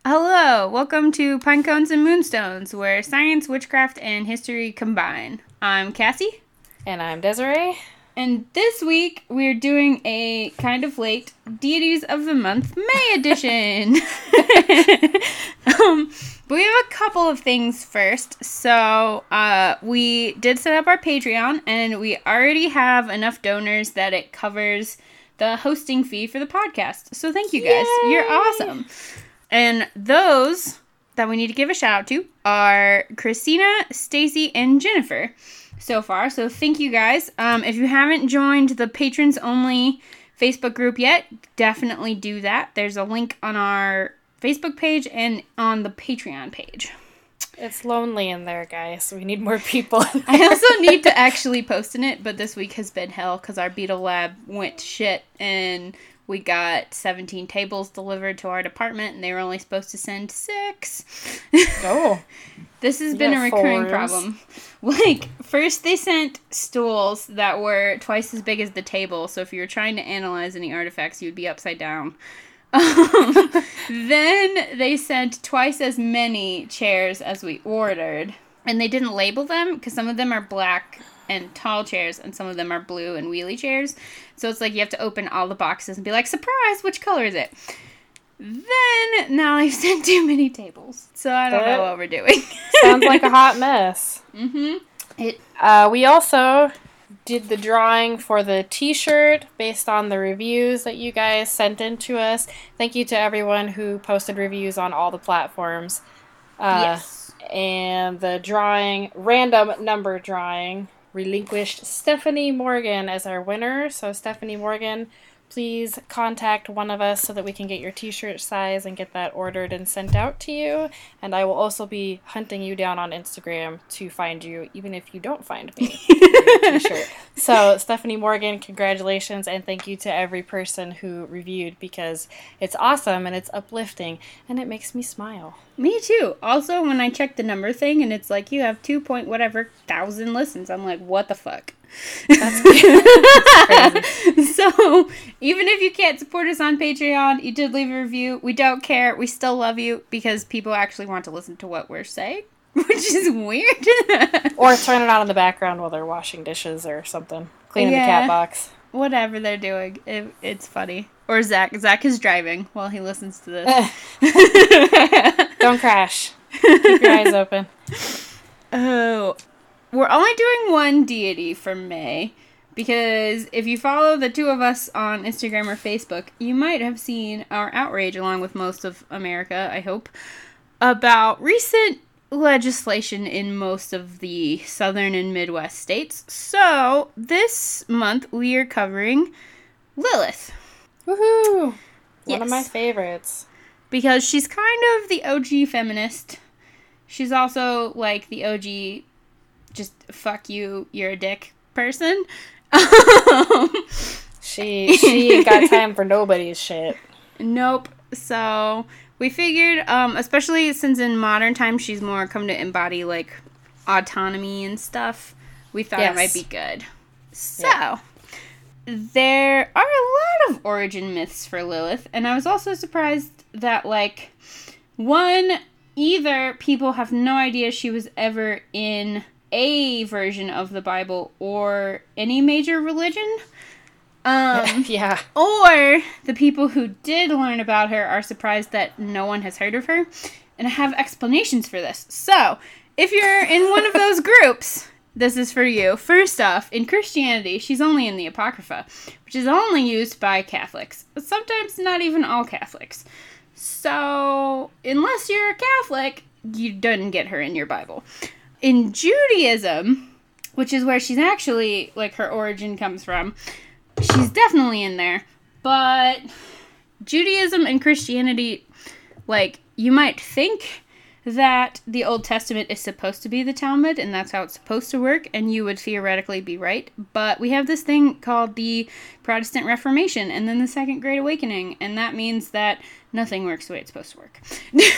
Hello, welcome to Pinecones and Moonstones, where science, witchcraft, and history combine. I'm Cassie. And I'm Desiree. And this week, we're doing a kind of late Deities of the Month May edition. But we have a couple of things first. So, we did set up our Patreon, and we already have enough donors that it covers the hosting fee for the podcast. So thank you guys. Yay! You're awesome. And those that we need to give a shout out to are Christina, Stacy, and Jennifer so far. So thank you guys. If you haven't joined the patrons only Facebook group yet, definitely do that. There's a link on our Facebook page and on the Patreon page. It's lonely in there, guys. We need more people. I also need to actually post in it, but this week has been hell because our Beetle Lab went to shit and we got 17 tables delivered to our department, and they were only supposed to send 6. Oh. This has been a recurring problem. Like, first they sent stools that were twice as big as the table, so if you were trying to analyze any artifacts, you'd be upside down. Then they sent twice as many chairs as we ordered, and they didn't label them, because some of them are black and tall chairs, and some of them are blue and wheelie chairs. So it's like you have to open all the boxes and be like, surprise, which color is it? Then, now they've sent too many tables. So I don't know what we're doing. Sounds like a hot mess. Mm-hmm. We also did the drawing for the t-shirt based on the reviews that you guys sent in to us. Thank you to everyone who posted reviews on all the platforms. Yes. And the drawing, random number drawing, relinquished Stephanie Morgan as our winner. So Stephanie Morgan, please contact one of us so that we can get your t-shirt size and get that ordered and sent out to you. And I will also be hunting you down on Instagram to find you, even if you don't find me. T-shirt. So Stephanie Morgan, congratulations, and thank you to every person who reviewed, because it's awesome and it's uplifting and it makes me smile. Me too. Also, when I check the number thing and it's like you have 2,000 listens, I'm like, what the fuck? That's crazy. So, even if you can't support us on Patreon, you did leave a review. We don't care. We still love you because people actually want to listen to what we're saying, which is weird. Or turn it on in the background while they're washing dishes or something. Cleaning the cat box. Whatever they're doing. It's funny. Or Zach. Zach is driving while he listens to this. Don't crash. Keep your eyes open. Oh. We're only doing one deity for May, because if you follow the two of us on Instagram or Facebook, you might have seen our outrage, along with most of America, I hope, about recent legislation in most of the southern and Midwest states. So, this month we are covering Lilith. Woohoo! Yes. One of my favorites. Because she's kind of the OG feminist. She's also like the OG just fuck you, you're a dick person. She ain't got time for nobody's shit. Nope. So we figured, especially since in modern times she's more come to embody like autonomy and stuff, we thought it might be good. So there are a lot of origin myths for Lilith, and I was also surprised that like either people have no idea she was ever in a version of the Bible or any major religion. Yeah. Or the people who did learn about her are surprised that no one has heard of her. And I have explanations for this. So, if you're in one of those groups, this is for you. First off, in Christianity, she's only in the Apocrypha, which is only used by Catholics. But sometimes not even all Catholics. So, unless you're a Catholic, you didn't get her in your Bible. In Judaism, which is where she's actually, like, her origin comes from, she's definitely in there. But Judaism and Christianity, like, you might think that the Old Testament is supposed to be the Talmud, and that's how it's supposed to work, and you would theoretically be right. But we have this thing called the Protestant Reformation, and then the Second Great Awakening, and that means that nothing works the way it's supposed to work.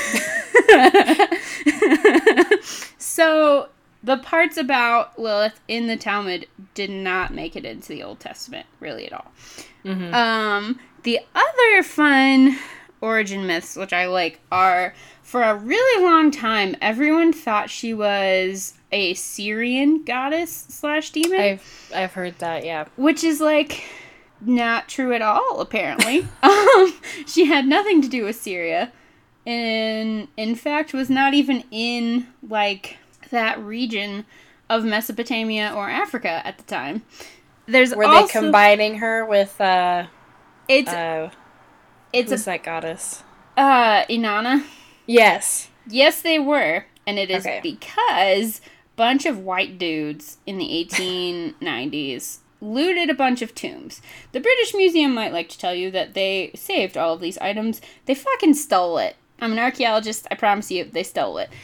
So, the parts about Lilith in the Talmud did not make it into the Old Testament, really at all. Mm-hmm. The other fun origin myths, which I like, are for a really long time, everyone thought she was a Syrian goddess / demon. I've heard that, yeah. Which is, like, not true at all, apparently. She had nothing to do with Syria. And, in fact, was not even in, like, that region of Mesopotamia or Africa at the time. Were they combining her with, who's that goddess? Inanna. Yes. Yes, they were. And it is because a bunch of white dudes in the 1890s looted a bunch of tombs. The British Museum might like to tell you that they saved all of these items. They fucking stole it. I'm an archaeologist. I promise you, they stole it.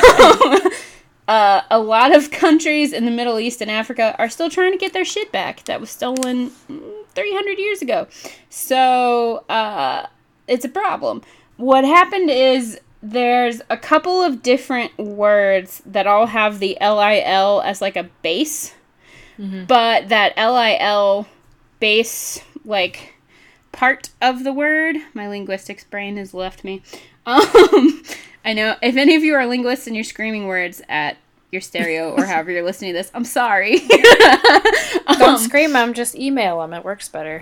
A lot of countries in the Middle East and Africa are still trying to get their shit back that was stolen 300 years ago. So, it's a problem. What happened is there's a couple of different words that all have the LIL as like a base, but that LIL base, like, part of the word, my linguistics brain has left me. I know, if any of you are linguists and you're screaming words at your stereo or however you're listening to this, I'm sorry. Don't scream them, just email them, it works better.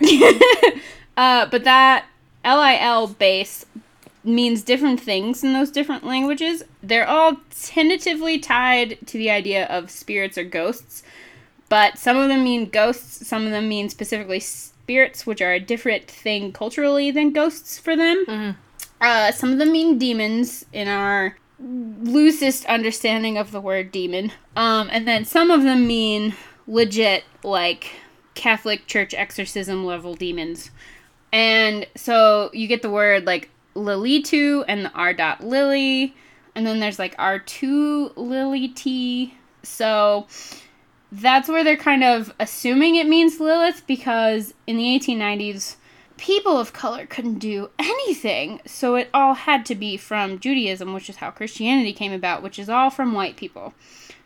But that LIL base means different things in those different languages. They're all tentatively tied to the idea of spirits or ghosts, but some of them mean ghosts, some of them mean specifically spirits, which are a different thing culturally than ghosts for them. Some of them mean demons in our loosest understanding of the word demon. And then some of them mean legit, like, Catholic Church exorcism level demons. And so you get the word, like, Lilitu and the R. Lily, and then there's, like, R2 Lily T. So that's where they're kind of assuming it means Lilith, because in the 1890s, people of color couldn't do anything, so it all had to be from Judaism, which is how Christianity came about, which is all from white people.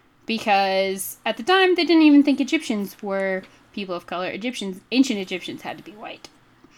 Because at the time, they didn't even think Egyptians were people of color. Ancient Egyptians had to be white.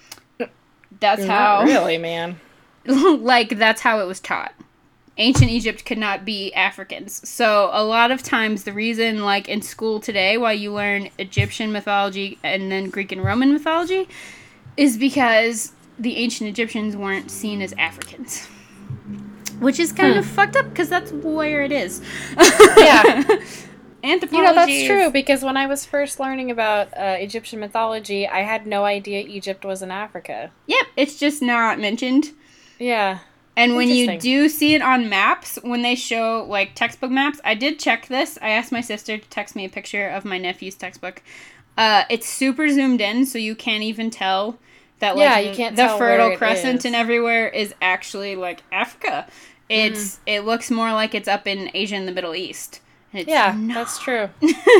That's how... Not really, man. Like, that's how it was taught. Ancient Egypt could not be Africans. So a lot of times the reason, like, in school today, why you learn Egyptian mythology and then Greek and Roman mythology, is because the ancient Egyptians weren't seen as Africans. Which is kind of fucked up, because that's where it is. Yeah. Anthropology. You know, that's true, because when I was first learning about Egyptian mythology, I had no idea Egypt was in Africa. Yep, it's just not mentioned. Yeah. And when you do see it on maps, when they show, like, textbook maps, I did check this. I asked my sister to text me a picture of my nephew's textbook. It's super zoomed in, so you can't even tell that, like, you can't the tell Fertile where Crescent is. and everywhere is actually, like, Africa. It looks more like it's up in Asia and the Middle East. And it's not. That's true.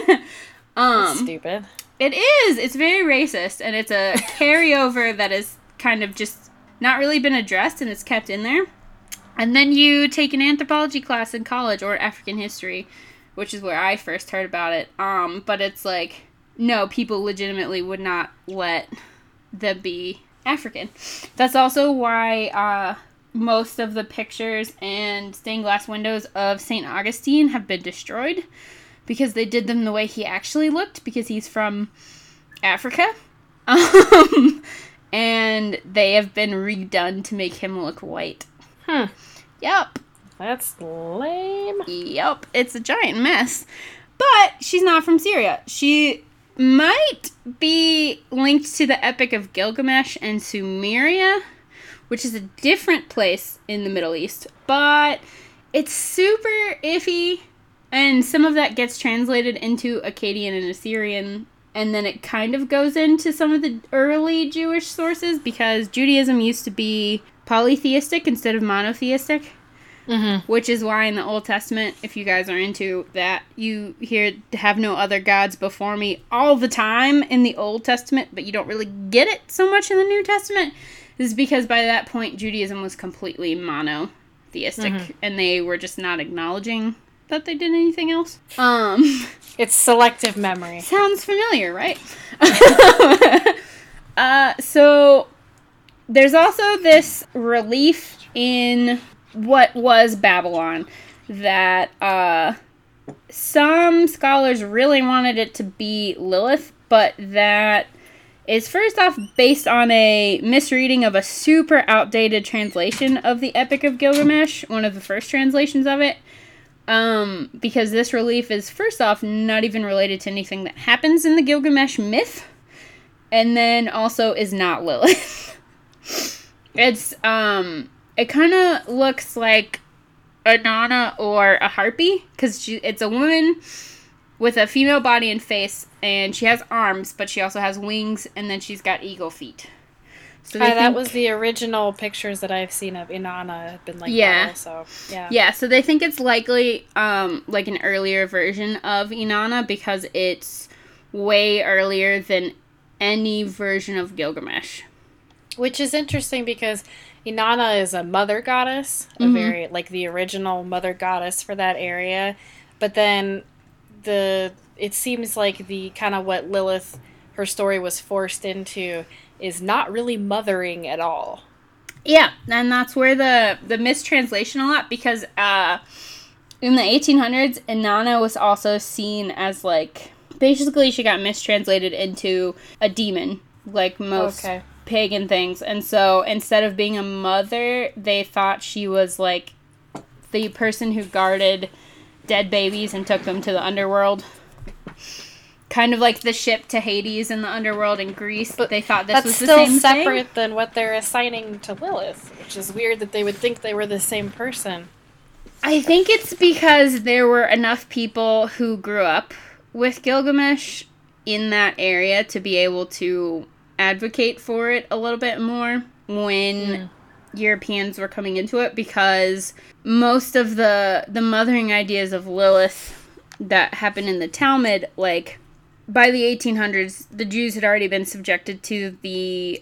That's stupid. It is. It's very racist, and it's a carryover that is kind of just not really been addressed, and it's kept in there. And then you take an anthropology class in college, or African history, which is where I first heard about it. But it's like, no, people legitimately would not let them be African. That's also why most of the pictures and stained glass windows of St. Augustine have been destroyed, because they did them the way he actually looked, because he's from Africa. And they have been redone to make him look white. Yep. That's lame. Yep. It's a giant mess. But she's not from Syria. She might be linked to the Epic of Gilgamesh and Sumeria, which is a different place in the Middle East. But it's super iffy, and some of that gets translated into Akkadian and Assyrian, and then it kind of goes into some of the early Jewish sources, because Judaism used to be polytheistic instead of monotheistic. Which is why in the Old Testament, if you guys are into that, you hear "have no other gods before me" all the time in the Old Testament, but you don't really get it so much in the New Testament. This is because by that point, Judaism was completely monotheistic, and they were just not acknowledging that they did anything else. It's selective memory. Sounds familiar, right? So There's also this relief in what was Babylon that some scholars really wanted it to be Lilith, but that is first off based on a misreading of a super outdated translation of the Epic of Gilgamesh, one of the first translations of it. Because this relief is first off not even related to anything that happens in the Gilgamesh myth, and then also is not Lilith. It's, it kind of looks like a Nana or a harpy, because it's a woman with a female body and face, and she has arms, but she also has wings, and then she's got eagle feet. So that was the original pictures that I've seen of Inanna have been like that also. Yeah, so they think it's likely like an earlier version of Inanna because it's way earlier than any version of Gilgamesh. Which is interesting because Inanna is a mother goddess, a very like the original mother goddess for that area. But then it seems like the kind of what Lilith, her story was forced into, is not really mothering at all. Yeah, and that's where the mistranslation a lot, because in the 1800s, Inanna was also seen as, like, basically she got mistranslated into a demon, like most pagan things. And so instead of being a mother, they thought she was, like, the person who guarded dead babies and took them to the underworld. Kind of like the ship to Hades in the underworld in Greece. But they thought this was the same thing. That's still separate than what they're assigning to Lilith, which is weird that they would think they were the same person. I think it's because there were enough people who grew up with Gilgamesh in that area to be able to advocate for it a little bit more when Europeans were coming into it, because most of the mothering ideas of Lilith that happen in the Talmud, like, by the 1800s, the Jews had already been subjected to the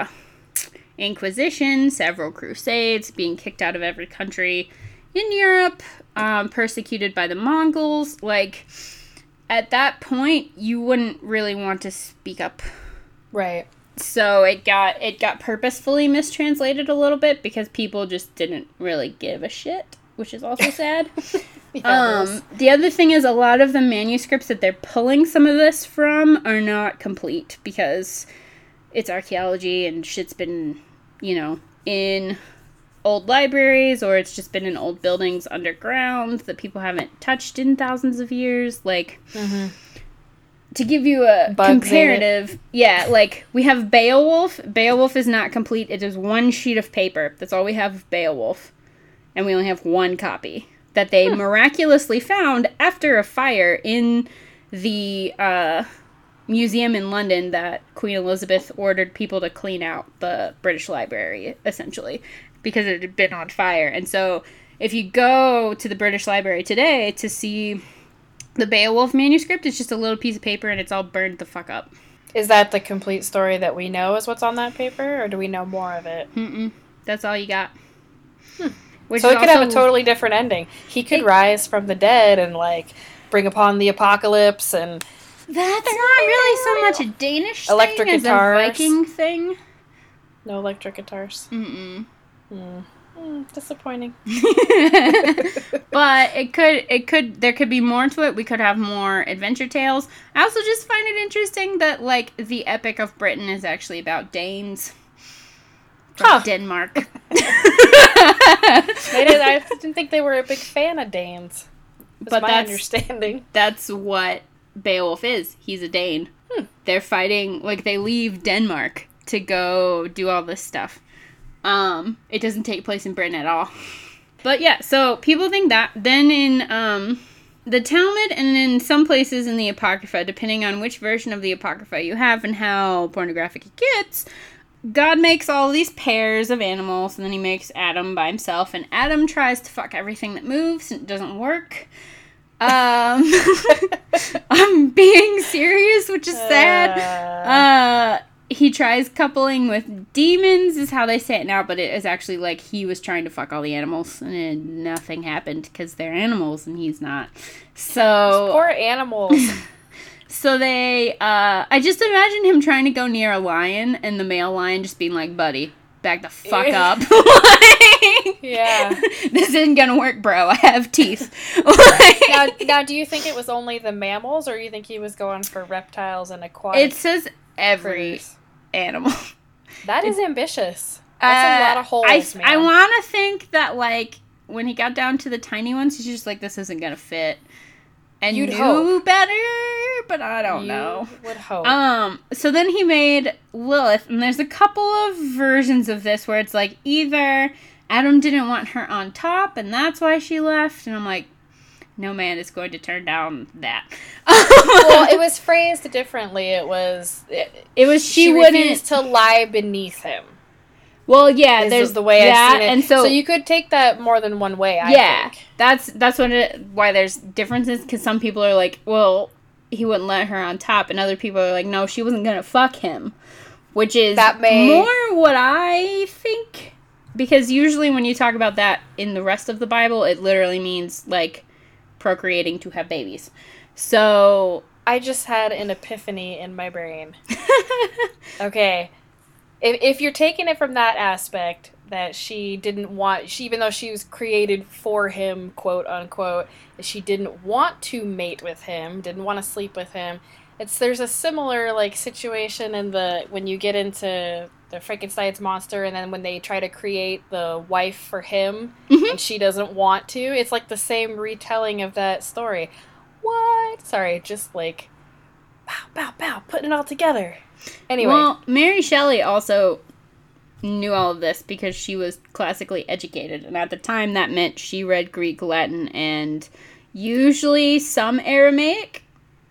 Inquisition, several crusades, being kicked out of every country in Europe, persecuted by the Mongols. Like, at that point, you wouldn't really want to speak up. Right. So it got purposefully mistranslated a little bit because people just didn't really give a shit, which is also sad. The other thing is a lot of the manuscripts that they're pulling some of this from are not complete because it's archaeology and shit's been, in old libraries, or it's just been in old buildings underground that people haven't touched in thousands of years. Like, to give you a comparative, like, we have Beowulf. Beowulf is not complete. It is one sheet of paper. That's all we have of Beowulf. And we only have one copy that they miraculously found after a fire in the museum in London that Queen Elizabeth ordered people to clean out the British Library, essentially, because it had been on fire. And so if you go to the British Library today to see the Beowulf manuscript, it's just a little piece of paper and it's all burned the fuck up. Is that the complete story that we know is what's on that paper, or do we know more of it? That's all you got. So it could have a totally different ending. He could rise from the dead and, like, bring upon the apocalypse, and that's not really so much a Danish electric thing guitars. As a Viking thing. No electric guitars. Disappointing. But there could be more to it. We could have more adventure tales. I also just find it interesting that, like, the Epic of Britain is actually about Danes. Denmark. I didn't think they were a big fan of Danes. But my understanding. That's what Beowulf is. He's a Dane. They're fighting, like, they leave Denmark to go do all this stuff. It doesn't take place in Britain at all. But yeah, so people think that. Then in the Talmud and in some places in the Apocrypha, depending on which version of the Apocrypha you have and how pornographic it gets, God makes all these pairs of animals, and then he makes Adam by himself, and Adam tries to fuck everything that moves, and it doesn't work. I'm being serious, which is sad. He tries coupling with demons, is how they say it now, but it is actually like he was trying to fuck all the animals, and nothing happened, because they're animals, and he's not. So... Those poor animals. So they, I just imagine him trying to go near a lion, and the male lion just being like, buddy, back the fuck up. Like, yeah. This isn't gonna work, bro. I have teeth. Now, do you think it was only the mammals, or you think he was going for reptiles and aquatic? It says every critters? animal. That is ambitious. That's a lot of holes, man. I want to think that, like, when he got down to the tiny ones, he's just like, this isn't gonna fit. And You'd knew hope. better, but I don't know. Would hope. So then he made Lilith, and there's a couple of versions of this where it's like either Adam didn't want her on top, and that's why she left, and I'm like, no man is going to turn down that. Well, it was phrased differently. It was she wouldn't refused to lie beneath him. Well, yeah, There's the way I've seen it, and so you could take that more than one way. I think. that's why there's differences, because some people are like, well, he wouldn't let her on top, and other people are like, no, she wasn't gonna fuck him, which is more what I think, because usually when you talk about that in the rest of the Bible, it literally means like procreating to have babies. So I just had an epiphany in my brain. Okay. If you're taking it from that aspect, that she didn't want, even though she was created for him, quote unquote, she didn't want to mate with him, didn't want to sleep with him. There's a similar like situation in when you get into the Frankenstein's monster, and then when they try to create the wife for him, and she doesn't want to. It's like the same retelling of that story. What? Sorry, just like pow, pow, pow, putting it all together. Anyway. Well, Mary Shelley also knew all of this because she was classically educated, and at the time that meant she read Greek, Latin, and usually some Aramaic.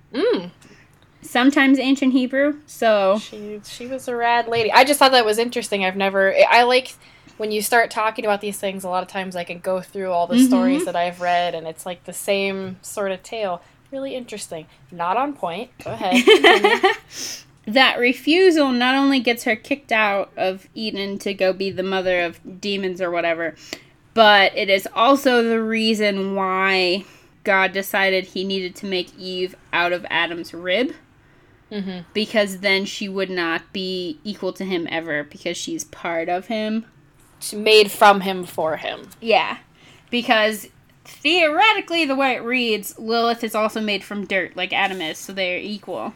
Sometimes ancient Hebrew. So she was a rad lady. I just thought that was interesting. I like when you start talking about these things, a lot of times I can go through all the stories that I've read, and it's like the same sort of tale. Really interesting. Not on point. Go ahead. That refusal not only gets her kicked out of Eden to go be the mother of demons or whatever, but it is also the reason why God decided he needed to make Eve out of Adam's rib. Because then she would not be equal to him ever, because she's part of him. She made from him for him. Yeah. Because theoretically, the way it reads, Lilith is also made from dirt, like Adam is, so they're equal.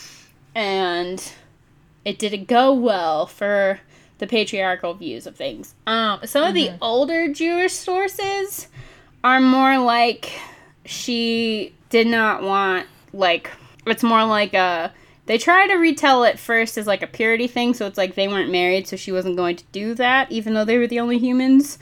And it didn't go well for the patriarchal views of things. Some of the older Jewish sources are more like she did not want, like, it's more like they try to retell it first as like a purity thing, so it's like they weren't married, so she wasn't going to do that, even though they were the only humans.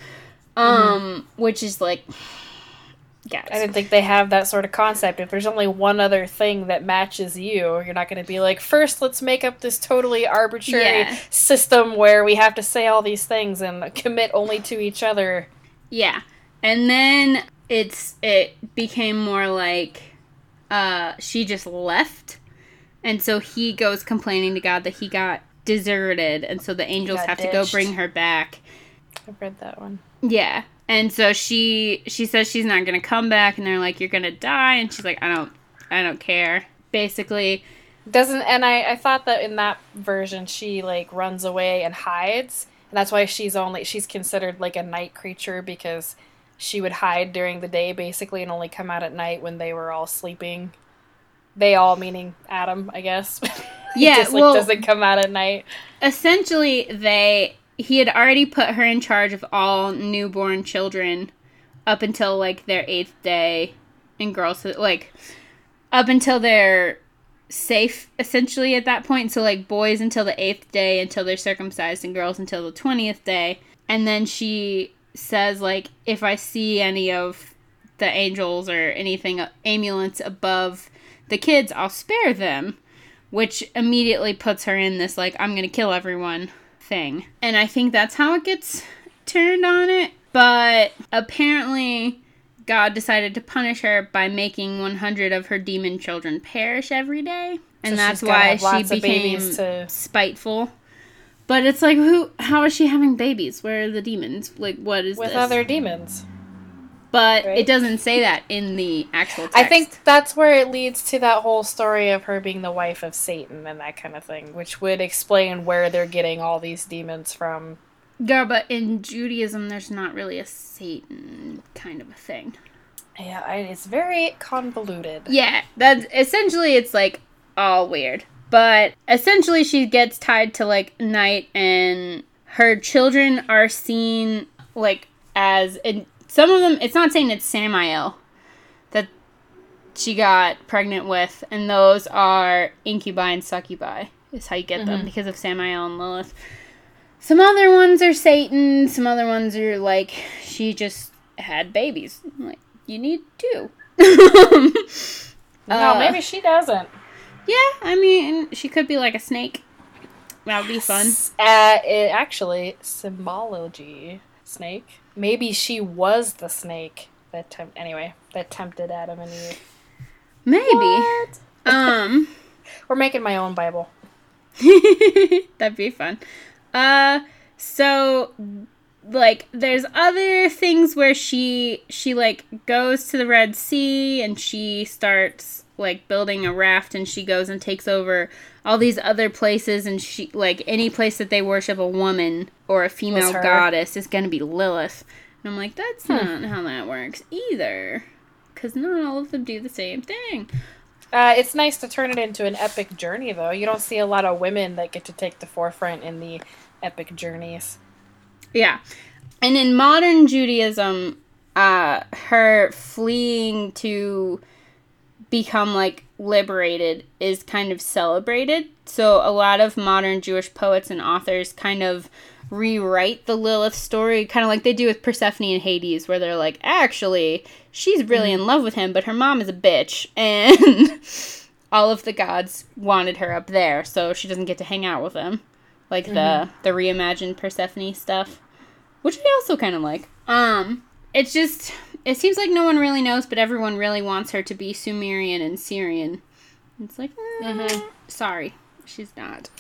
Which is like, guys. I didn't think they have that sort of concept. If there's only one other thing that matches you, you're not going to be like, first let's make up this totally arbitrary system where we have to say all these things and commit only to each other. Yeah. And then it became more like she just left, and so he goes complaining to God that he got deserted, and so the angels have to go bring her back. I've read that one. Yeah. And so she says she's not going to come back, and they're like, you're going to die, and she's like, I don't care. Basically. I thought that in that version she like runs away and hides, and that's why she's considered like a night creature, because she would hide during the day basically and only come out at night when they were all sleeping. They all, meaning Adam, I guess. Yeah, just doesn't come out at night. Essentially, he had already put her in charge of all newborn children up until, like, their 8th day, and girls, like, up until they're safe, essentially, at that point. So, like, boys until the 8th day, until they're circumcised, and girls until the 20th day. And then she says, like, if I see any of the angels or anything, ambulance above the kids, I'll spare them. Which immediately puts her in this, like, I'm gonna kill everyone thing. And I think that's how it gets turned on it. But apparently God decided to punish her by making 100 of her demon children perish every day. And so that's why she became spiteful. But it's like, how is she having babies? Where are the demons? Like, what is with this? Other demons. But it doesn't say that in the actual text. I think that's where it leads to that whole story of her being the wife of Satan and that kind of thing, which would explain where they're getting all these demons from Yeah, but in Judaism, there's not really a Satan kind of a thing. Yeah, it's very convoluted. Yeah, that's essentially, it's like all weird. But essentially, she gets tied to like night, and her children are seen like as, and some of them, it's not saying it's Samael that she got pregnant with, and those are incubi and succubi, is how you get them, because of Samael and Lilith. Some other ones are Satan, some other ones are like, she just had babies. I'm like, you need two. No, maybe she doesn't. Yeah, I mean, she could be like a snake. That would be fun. Actually, symbology, snake. Maybe she was the snake that tempted Adam and Eve. Maybe. What? We're making my own Bible. That'd be fun. So, like, there's other things where she like goes to the Red Sea and she starts like building a raft, and she goes and takes over all these other places, and she, like, any place that they worship a woman or a female goddess is gonna be Lilith. And I'm like, that's not how that works either, because not all of them do the same thing. It's nice to turn it into an epic journey, though. You don't see a lot of women that get to take the forefront in the epic journeys. Yeah. And in modern Judaism, her fleeing to become, like, liberated is kind of celebrated. So a lot of modern Jewish poets and authors kind of rewrite the Lilith story, kind of like they do with Persephone and Hades, where they're like, actually, she's really in love with him, but her mom is a bitch, and all of the gods wanted her up there, so she doesn't get to hang out with them. Like the reimagined Persephone stuff, which I also kind of like. It's just, it seems like no one really knows, but everyone really wants her to be Sumerian and Syrian. It's like, sorry, she's not.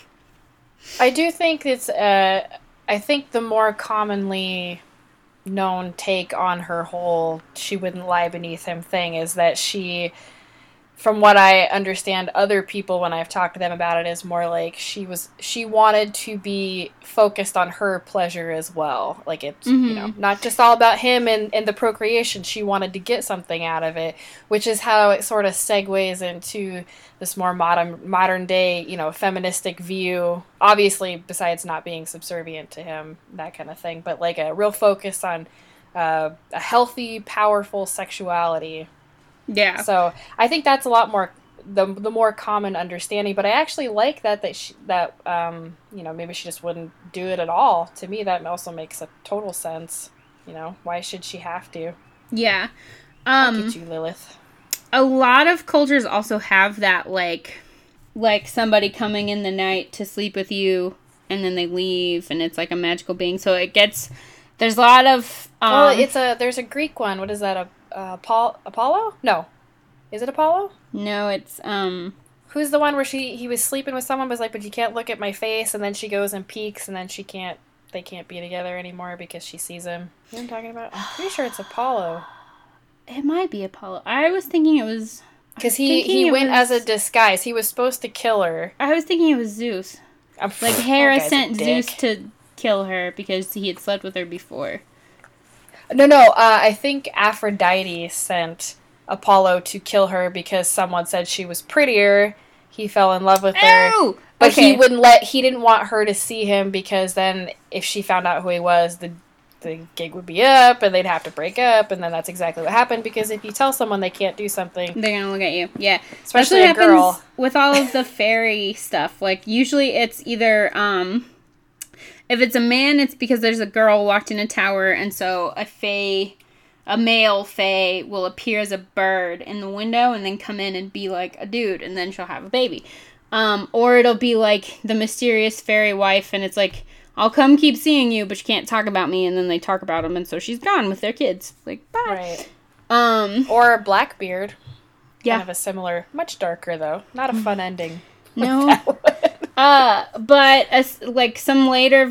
I do think it's, I think the more commonly known take on her whole she wouldn't lie beneath him thing is that she, from what I understand, other people, when I've talked to them about it, is more like she wanted to be focused on her pleasure as well. Like, it's, you know, not just all about him and the procreation. She wanted to get something out of it, which is how it sort of segues into this more modern day, you know, feministic view. Obviously, besides not being subservient to him, that kind of thing, but like a real focus on a healthy, powerful sexuality. Yeah. So I think that's a lot more the more common understanding. But I actually like that you know, maybe she just wouldn't do it at all. To me, that also makes a total sense. You know, why should she have to? Yeah. Look at you, Lilith. A lot of cultures also have that, like somebody coming in the night to sleep with you, and then they leave, and it's like a magical being. So it gets, there's a lot of. There's a Greek one. What is that? Apollo? No. Is it Apollo? No, it's, Who's the one where he was sleeping with someone, but was like, but you can't look at my face, and then she goes and peeks, and then they can't be together anymore because she sees him. You know what I'm talking about? I'm pretty sure it's Apollo. It might be Apollo. I was thinking it was... Because he went as a disguise. He was supposed to kill her. I was thinking it was Zeus. Like, Hera sent Zeus to kill her because he had slept with her before. No, I think Aphrodite sent Apollo to kill her because someone said she was prettier. He fell in love with her. Oh! But okay. He didn't want her to see him because then if she found out who he was, the gig would be up and they'd have to break up, and then that's exactly what happened, because if you tell someone they can't do something, they're gonna look at you. Yeah. Especially a girl. With all of the fairy stuff. Like, usually it's either, if it's a man, it's because there's a girl locked in a tower, and so a male fae will appear as a bird in the window and then come in and be like a dude, and then she'll have a baby. Or it'll be like the mysterious fairy wife, and it's like, I'll come keep seeing you, but you can't talk about me, and then they talk about him, and so she's gone with their kids. Like, bye. Right. Or Blackbeard. Yeah. Kind of a similar, much darker, though. Not a fun ending. No. But some later,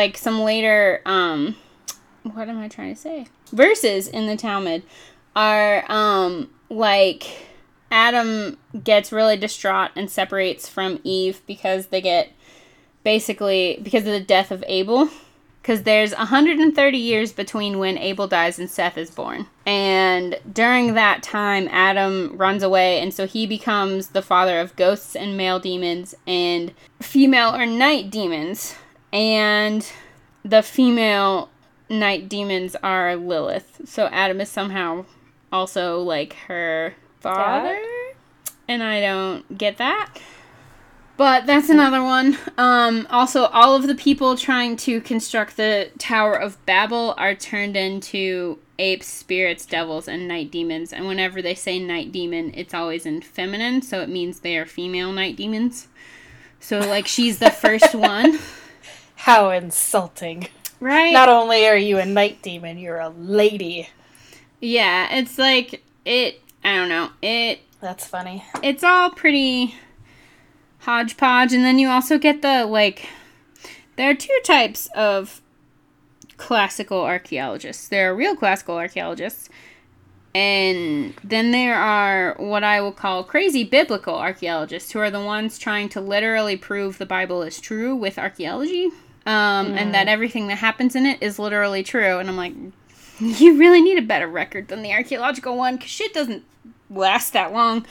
what am I trying to say? Verses in the Talmud are, like, Adam gets really distraught and separates from Eve because they get, basically, because of the death of Abel. Because there's 130 years between when Abel dies and Seth is born. And during that time, Adam runs away, and so he becomes the father of ghosts and male demons and female or night demons. And the female night demons are Lilith. So Adam is somehow also, like, her father? And I don't get that. But that's another one. Also, all of the people trying to construct the Tower of Babel are turned into apes, spirits, devils, and night demons. And whenever they say night demon, it's always in feminine, so it means they are female night demons. So, like, she's the first one. How insulting. Right? Not only are you a night demon, you're a lady. Yeah, it's like, I don't know. That's funny. It's all pretty hodgepodge, and then you also get the, like, there are two types of classical archaeologists. There are real classical archaeologists, and then there are what I will call crazy biblical archaeologists, who are the ones trying to literally prove the Bible is true with archaeology, and that everything that happens in it is literally true. And I'm like, you really need a better record than the archaeological one, because shit doesn't last that long.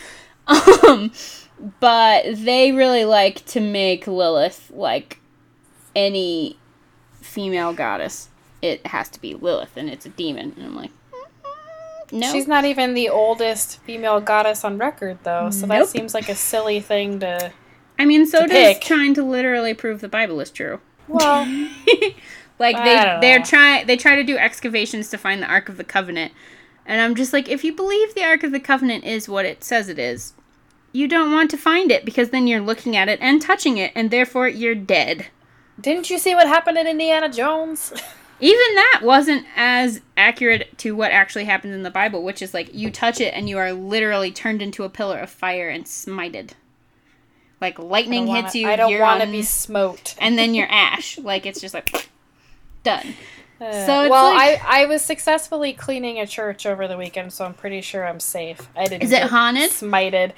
But they really like to make Lilith like any female goddess. It has to be Lilith, and it's a demon. And I'm like, no. She's not even the oldest female goddess on record, though, so that seems like a silly thing to I mean, so to does pick. trying to literally prove the Bible is true. Well, Like, I don't know. they try to do excavations to find the Ark of the Covenant. And I'm just like, if you believe the Ark of the Covenant is what it says it is, you don't want to find it, because then you're looking at it and touching it, and therefore you're dead. didn't you see what happened in Indiana Jones? Even that wasn't as accurate to what actually happens in the Bible, which is like, you touch it and you are literally turned into a pillar of fire and smited. Like, lightning hits you, I don't you're want to on- be smoked. and then you're ash. Like, it's just like, done. So it's well, like, I was successfully cleaning a church over the weekend, so I'm pretty sure I'm safe. I didn't. Is it get haunted? Smited.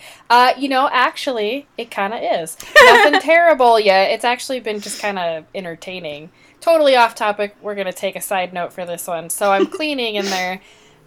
Actually, it kind of is. Nothing terrible yet. It's actually been just kind of entertaining. Totally off topic. We're gonna take a side note for this one. So I'm cleaning in there,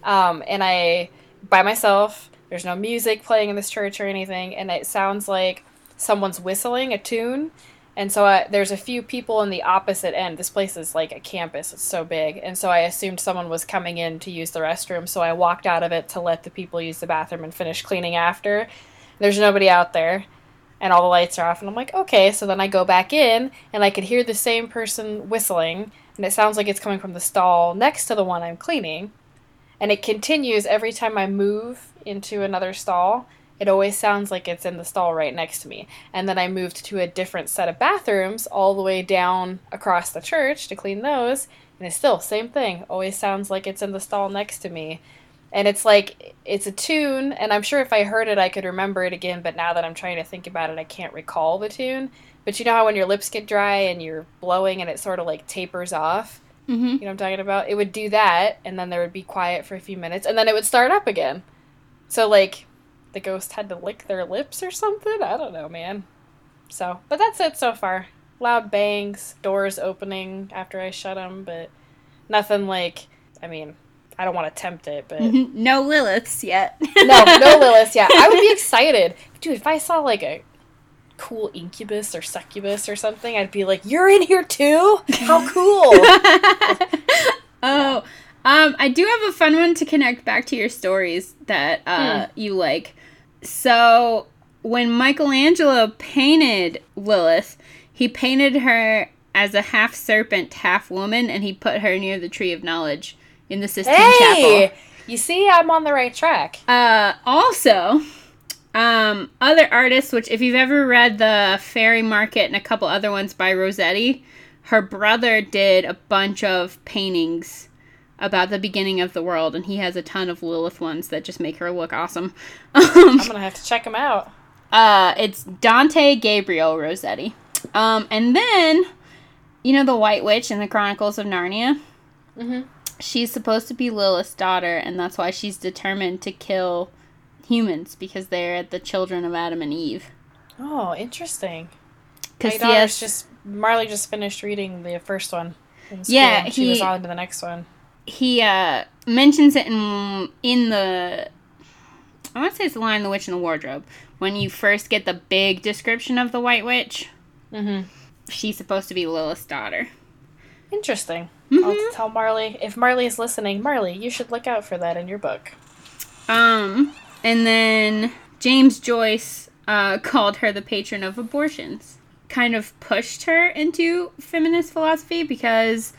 and I by myself. There's no music playing in this church or anything, and it sounds like someone's whistling a tune. And so there's a few people in the opposite end. This place is like a campus. It's so big. And so I assumed someone was coming in to use the restroom. So I walked out of it to let the people use the bathroom and finish cleaning after. There's nobody out there. And all the lights are off. And I'm like, okay. So then I go back in, and I could hear the same person whistling. And it sounds like it's coming from the stall next to the one I'm cleaning. And it continues every time I move into another stall. It always sounds like it's in the stall right next to me. And then I moved to a different set of bathrooms all the way down across the church to clean those. And it's still same thing. Always sounds like it's in the stall next to me. And it's like, it's a tune, and I'm sure if I heard it, I could remember it again. But now that I'm trying to think about it, I can't recall the tune. But you know how when your lips get dry and you're blowing and it sort of like tapers off? mm-hmm. You know what I'm talking about? It would do that, and then there would be quiet for a few minutes, and then it would start up again. So, like, the ghost had to lick their lips or something? I don't know, man. So, but that's it so far. Loud bangs, doors opening after I shut them, but nothing like, I mean, I don't want to tempt it, but... No Liliths yet. no Liliths yet. I would be excited. Dude, if I saw, like, a cool incubus or succubus or something, I'd be like, you're in here too? How cool! Oh, I do have a fun one to connect back to your stories that you like. So, when Michelangelo painted Lilith, he painted her as a half serpent, half woman, and he put her near the Tree of Knowledge in the Sistine Chapel. You see, I'm on the right track. Also, other artists, which if you've ever read The Fairy Market and a couple other ones by Rossetti, her brother did a bunch of paintings about the beginning of the world, and he has a ton of Lilith ones that just make her look awesome. I'm gonna have to check them out. It's Dante Gabriel Rossetti. And then, you know the White Witch in the Chronicles of Narnia? Mm-hmm. She's supposed to be Lilith's daughter, and that's why she's determined to kill humans, because they're the children of Adam and Eve. Oh, interesting. Because My daughter's Marley just finished reading the first one. in school. Yeah, she was on to the next one. He mentions it in the, I want to say it's The Lion, the Witch, and the Wardrobe. When you first get the big description of the White Witch, she's supposed to be Lilith's daughter. Interesting. I'll tell Marley. If Marley is listening, Marley, you should look out for that in your book. And then James Joyce called her the patron of abortions. Kind of pushed her into feminist philosophy because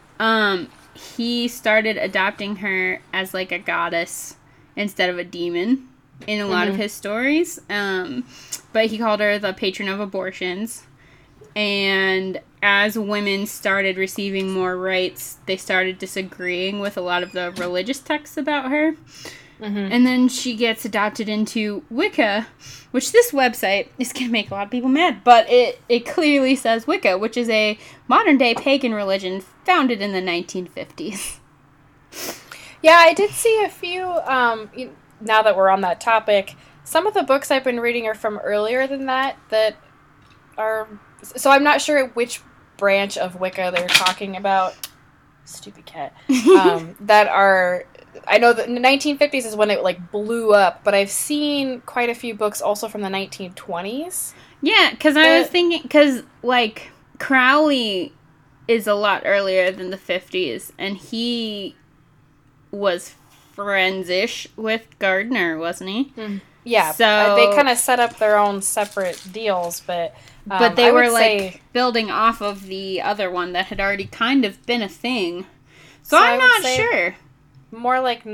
he started adopting her as like a goddess instead of a demon in a lot of his stories. But he called her the patron of abortions. And as women started receiving more rights, they started disagreeing with a lot of the religious texts about her. And then she gets adopted into Wicca, which this website is going to make a lot of people mad, but it clearly says Wicca, which is a modern-day pagan religion founded in the 1950s. Yeah, I did see a few, now that we're on that topic, some of the books I've been reading are from earlier than that are... So I'm not sure which branch of Wicca they're talking about. Stupid cat. That are... I know that in the 1950s is when it, like, blew up, but I've seen quite a few books also from the 1920s. Yeah, because I was thinking... Because, like, Crowley is a lot earlier than the 50s, and he was friends-ish with Gardner, wasn't he? Yeah, so they kind of set up their own separate deals, but they were, like, building off of the other one that had already kind of been a thing. So I'm not sure. More like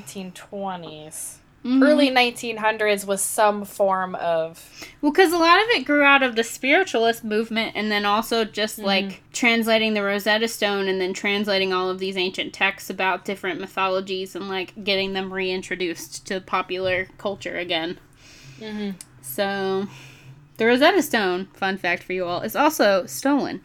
1920s. Early 1900s was some form of... Well, because a lot of it grew out of the spiritualist movement, and then also just, like, translating the Rosetta Stone, and then translating all of these ancient texts about different mythologies, and, like, getting them reintroduced to popular culture again. So, the Rosetta Stone, fun fact for you all, is also stolen.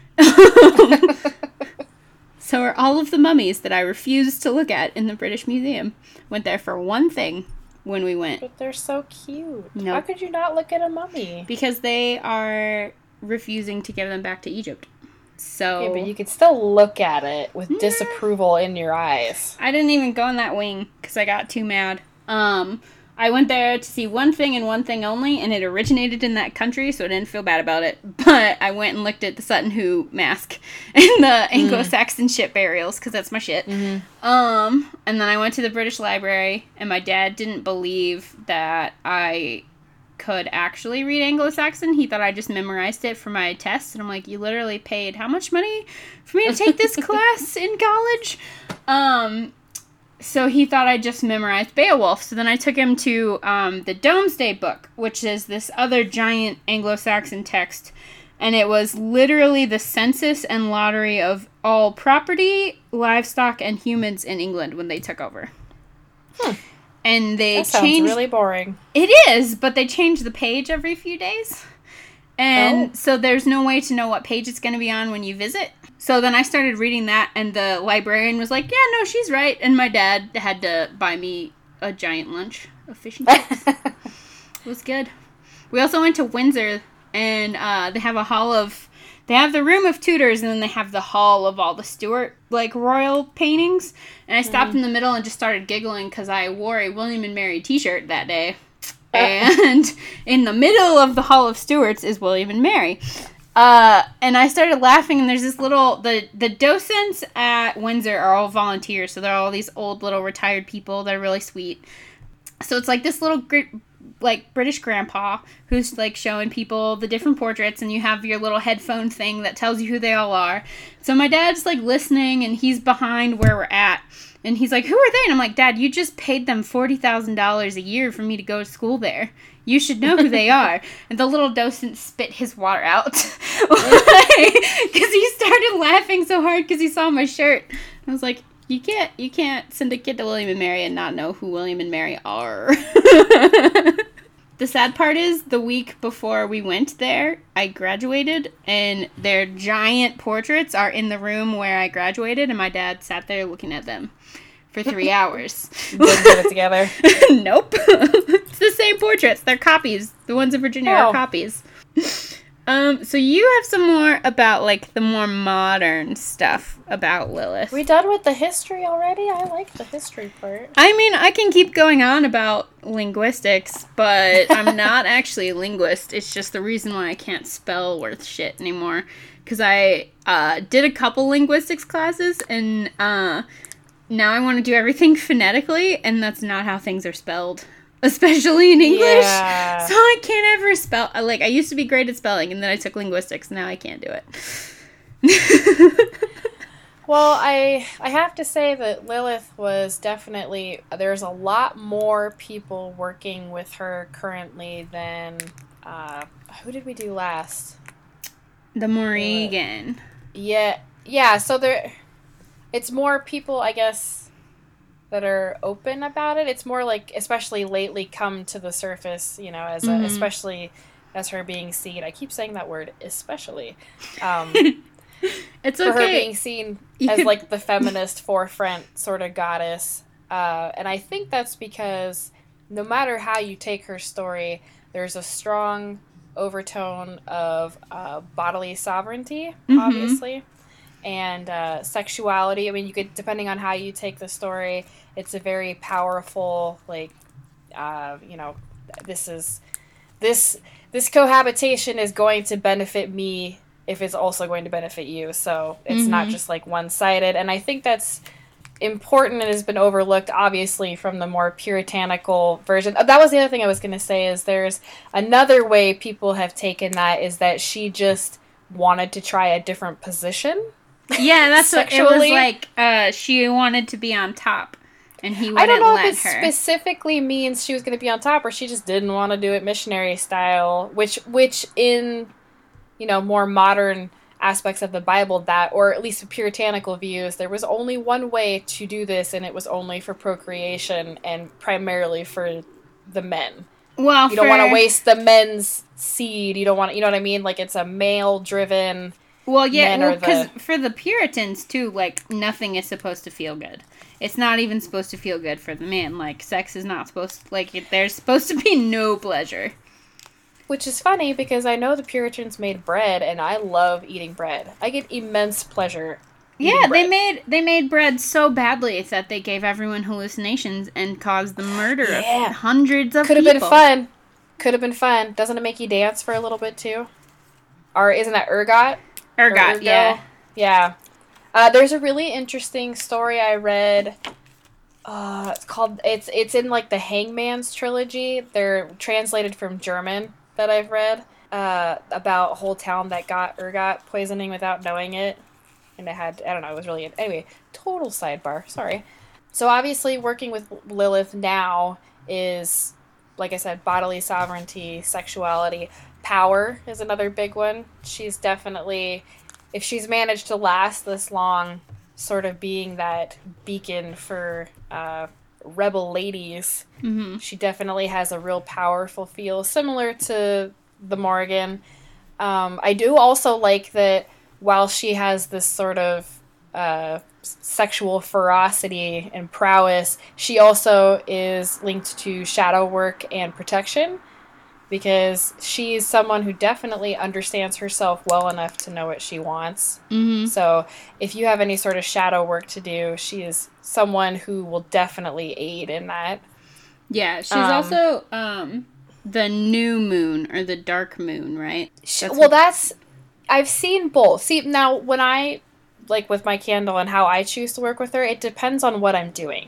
So are all of the mummies that I refused to look at in the British Museum. Went there for one thing when we went. But they're so cute. Nope. How could you not look at a mummy? Because they are refusing to give them back to Egypt. So... Okay, but you could still look at it with disapproval in your eyes. I didn't even go in that wing because I got too mad. I went there to see one thing and one thing only, and it originated in that country, so I didn't feel bad about it. But I went and looked at the Sutton Hoo mask and the Anglo-Saxon ship burials, because that's my shit. And then I went to the British Library, and my dad didn't believe that I could actually read Anglo-Saxon. He thought I just memorized it for my tests, and I'm like, you literally paid how much money for me to take this class in college? So he thought I just memorized Beowulf. So then I took him to the Domesday Book, which is this other giant Anglo-Saxon text. And it was literally the census and lottery of all property, livestock, and humans in England when they took over. And they that sounds really boring. It is, but they change the page every few days. And so there's no way to know what page it's going to be on when you visit. So then I started reading that, and the librarian was like, yeah, no, she's right. And my dad had to buy me a giant lunch of fish and chips. It was good. We also went to Windsor, and they have a hall of... They have the Room of Tudors, and then they have the hall of all the Stuart, like, royal paintings. And I stopped in the middle and just started giggling because I wore a William and Mary t-shirt that day. And in the middle of the Hall of Stuarts is William and Mary. And I started laughing, and there's this little... The docents at Windsor are all volunteers, so they're all these old little retired people. They're really sweet. So it's like this little... like British grandpa who's like showing people the different portraits, and you have your little headphone thing that tells you who they all are. So my dad's like listening, and he's behind where we're at, and he's like, who are they? And I'm like, Dad, you just paid them $40,000 a year for me to go to school there. You should know who they are. And the little docent spit his water out because he started laughing so hard because he saw my shirt. I was like, you can't send a kid to William and Mary and not know who William and Mary are. The sad part is, the week before we went there, I graduated, and their giant portraits are in the room where I graduated, and my dad sat there looking at them for 3 hours. Didn't get it together. Nope. It's the same portraits. They're copies. The ones in Virginia are copies. So you have some more about, like, the more modern stuff about Lilith. We done with the history already? I like the history part. I mean, I can keep going on about linguistics, but I'm not actually a linguist. It's just the reason why I can't spell worth shit anymore. Because I did a couple linguistics classes, and now I want to do everything phonetically, and that's not how things are spelled. Especially in English. Yeah. So I can't ever spell. Like, I used to be great at spelling, and then I took linguistics. Now I can't do it. Well, I have to say that Lilith was definitely... There's a lot more people working with her currently than... who did we do last? The Morrigan. Yeah, so there... It's more people, I guess... that are open about it. It's more like, especially lately, come to the surface, you know, as especially as her being seen. I keep saying that word, especially. It's for okay. her being seen as like the feminist forefront sort of goddess. And I think that's because no matter how you take her story, there's a strong overtone of bodily sovereignty, obviously. And sexuality. I mean, you could, depending on how you take the story, it's a very powerful, like, you know, this cohabitation is going to benefit me if it's also going to benefit you. So it's not just like one-sided. And I think that's important and has been overlooked, obviously, from the more puritanical version. That was the other thing I was going to say, is there's another way people have taken that, is that she just wanted to try a different position. Yeah, that's what it was like. She wanted to be on top, and he wouldn't let her. I don't know if it specifically means she was going to be on top, or she just didn't want to do it missionary style, which in, you know, more modern aspects of the Bible, that, or at least the puritanical views, there was only one way to do this, and it was only for procreation and primarily for the men. Well, you don't want to waste the men's seed. You don't want, you know what I mean? Like, it's a male-driven... Well, yeah, because for the Puritans, too, like, nothing is supposed to feel good. It's not even supposed to feel good for the man. Like, sex is not supposed to, like, there's supposed to be no pleasure. Which is funny, because I know the Puritans made bread, and I love eating bread. I get immense pleasure eating bread. They made bread so badly that they gave everyone hallucinations and caused the murder of hundreds of people. Could have been fun. Doesn't it make you dance for a little bit, too? Or isn't that ergot? Ergot, yeah. Yeah. There's a really interesting story I read. It's in, like, the Hangman's trilogy. They're translated from German that I've read. About a whole town that got ergot poisoning without knowing it. And it had, I don't know, it was really... Anyway, total sidebar. Sorry. So, obviously, working with Lilith now is, like I said, bodily sovereignty, sexuality... Power is another big one. She's definitely, if she's managed to last this long, sort of being that beacon for rebel ladies, she definitely has a real powerful feel, similar to the Morrigan. I do also like that while she has this sort of sexual ferocity and prowess, she also is linked to shadow work and protection. Because she's someone who definitely understands herself well enough to know what she wants. So if you have any sort of shadow work to do, she is someone who will definitely aid in that. Yeah, she's also the new moon or the dark moon, right? I've seen both. See, now when I, like with my candle and how I choose to work with her, it depends on what I'm doing.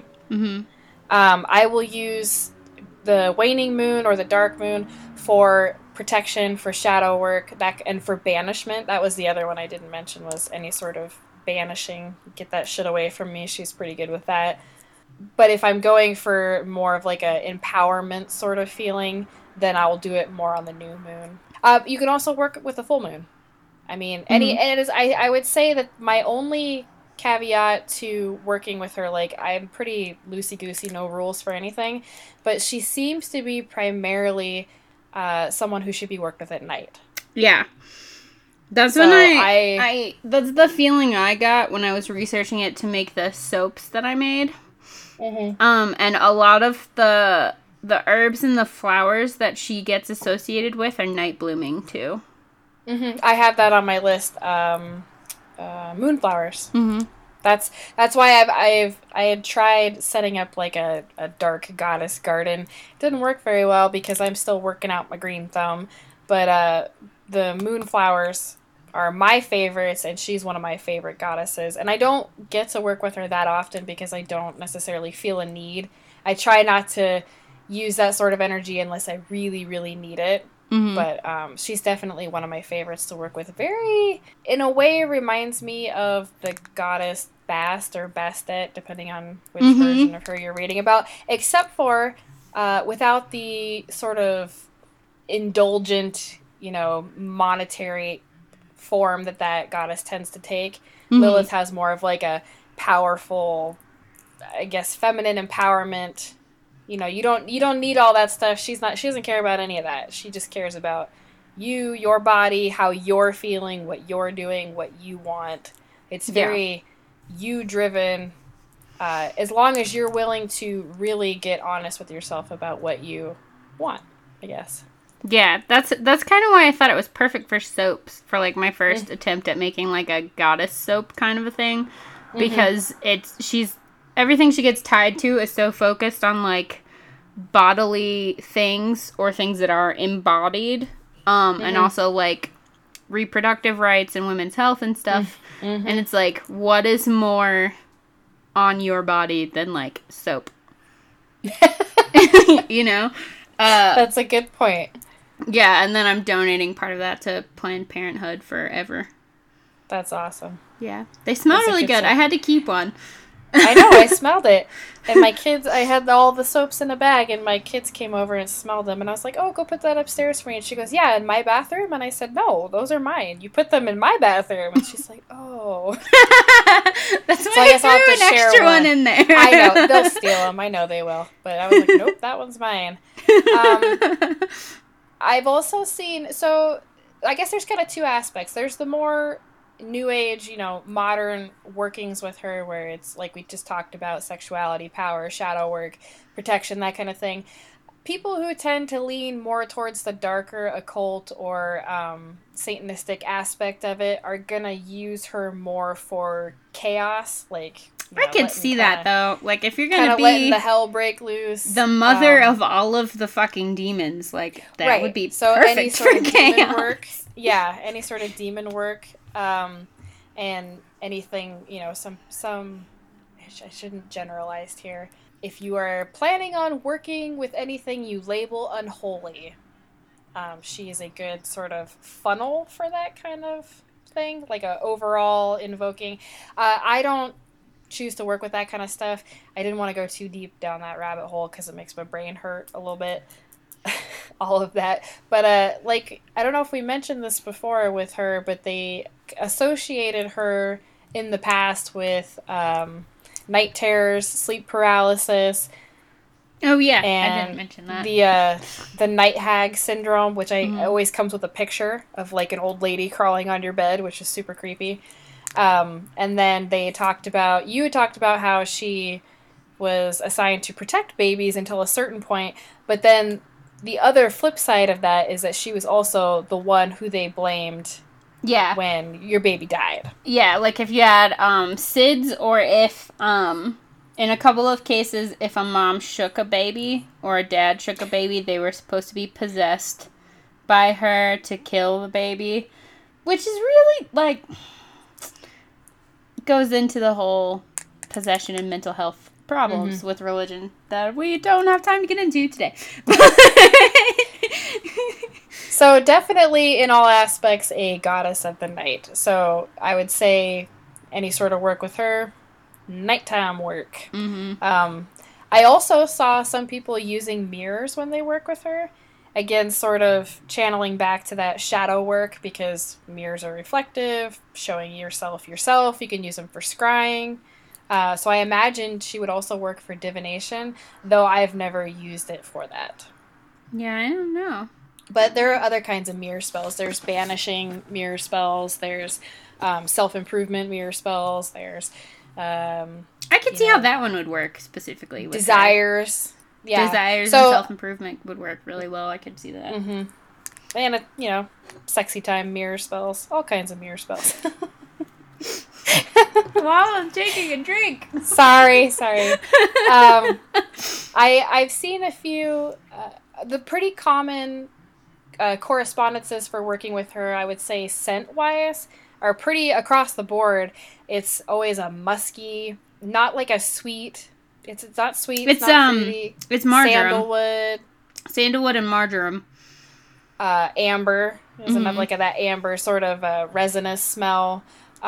I will use the waning moon or the dark moon for protection, for shadow work, and for banishment. That was the other one I didn't mention, was any sort of banishing. Get that shit away from me. She's pretty good with that. But if I'm going for more of like a empowerment sort of feeling, then I will do it more on the new moon. You can also work with the full moon. I mean, I would say that my only caveat to working with her, like, I'm pretty loosey-goosey, no rules for anything, but she seems to be primarily someone who should be worked with at night. Yeah. That's that's the feeling I got when I was researching it to make the soaps that I made. And a lot of the herbs and the flowers that she gets associated with are night blooming, too. I have that on my list. Moonflowers. That's why I had tried setting up like a dark goddess garden. It didn't work very well because I'm still working out my green thumb. But the moonflowers are my favorites, and she's one of my favorite goddesses. And I don't get to work with her that often because I don't necessarily feel a need. I try not to use that sort of energy unless I really, really need it. But she's definitely one of my favorites to work with. Very, in a way, reminds me of the goddess Bast or Bastet, depending on which version of her you're reading about, except for without the sort of indulgent, monetary form that goddess tends to take. Lilith has more of like a powerful, I guess, feminine empowerment. You don't need all that stuff. She doesn't care about any of that. She just cares about you, your body, how you're feeling, what you're doing, what you want. It's very you driven. As long as you're willing to really get honest with yourself about what you want, I guess. Yeah, that's kind of why I thought it was perfect for soaps, for like my first attempt at making like a goddess soap kind of a thing, because everything she gets tied to is so focused on like bodily things or things that are embodied, and also like reproductive rights and women's health and stuff. And it's like, what is more on your body than like soap? That's a good point. Yeah, and then I'm donating part of that to Planned Parenthood forever. That's awesome. Yeah. They smell really good. I had to keep one. I know, I smelled it. And my kids, I had all the soaps in a bag, and my kids came over and smelled them. And I was like, oh, go put that upstairs for me. And she goes, yeah, in my bathroom? And I said, no, those are mine. You put them in my bathroom. And she's like, oh. That's why I threw an extra one in there. I know, they'll steal them. I know they will. But I was like, nope, that one's mine. I've also seen, so I guess there's kind of two aspects. There's the more new age, modern workings with her where it's like we just talked about, sexuality, power, shadow work, protection, that kind of thing. People who tend to lean more towards the darker occult or Satanistic aspect of it are gonna use her more for chaos, like I could see that though. Like if you're gonna be letting the hell break loose, the mother of all of the fucking demons, like that would be perfect any sort for of chaos. Demon work, any sort of demon work, and anything, some. I shouldn't generalize here. If you are planning on working with anything you label unholy, she is a good sort of funnel for that kind of thing, like a overall invoking. I don't choose to work with that kind of stuff. I didn't want to go too deep down that rabbit hole because it makes my brain hurt a little bit. All of that. But I don't know if we mentioned this before with her, but they associated her in the past with night terrors, sleep paralysis. Oh yeah, and I didn't mention that. The night hag syndrome, which always comes with a picture of like an old lady crawling on your bed, which is super creepy. And then you talked about how she was assigned to protect babies until a certain point, but then the other flip side of that is that she was also the one who they blamed when your baby died. Yeah, like if you had SIDS, or if in a couple of cases, if a mom shook a baby or a dad shook a baby, they were supposed to be possessed by her to kill the baby, which is really like goes into the whole possession and mental health problems with religion that we don't have time to get into today. So definitely in all aspects a goddess of the night. So I would say any sort of work with her, nighttime work. I also saw some people using mirrors when they work with her. Again, sort of channeling back to that shadow work, because mirrors are reflective, showing yourself. You can use them for scrying. So I imagined she would also work for divination, though I've never used it for that. Yeah, I don't know. But there are other kinds of mirror spells. There's banishing mirror spells. There's self-improvement mirror spells. There's... I could see how that one would work specifically. With desires. That. Yeah. Desires and self-improvement would work really well. I could see that. And, sexy time mirror spells. All kinds of mirror spells. While I'm taking a drink. Sorry. I've seen a few, the pretty common correspondences for working with her, I would say scent-wise, are pretty across the board. It's always a musky, not like a sweet. It's not sweet. It's not fruity. It's marjoram. Sandalwood and marjoram. Amber. There's another like that amber sort of resinous smell.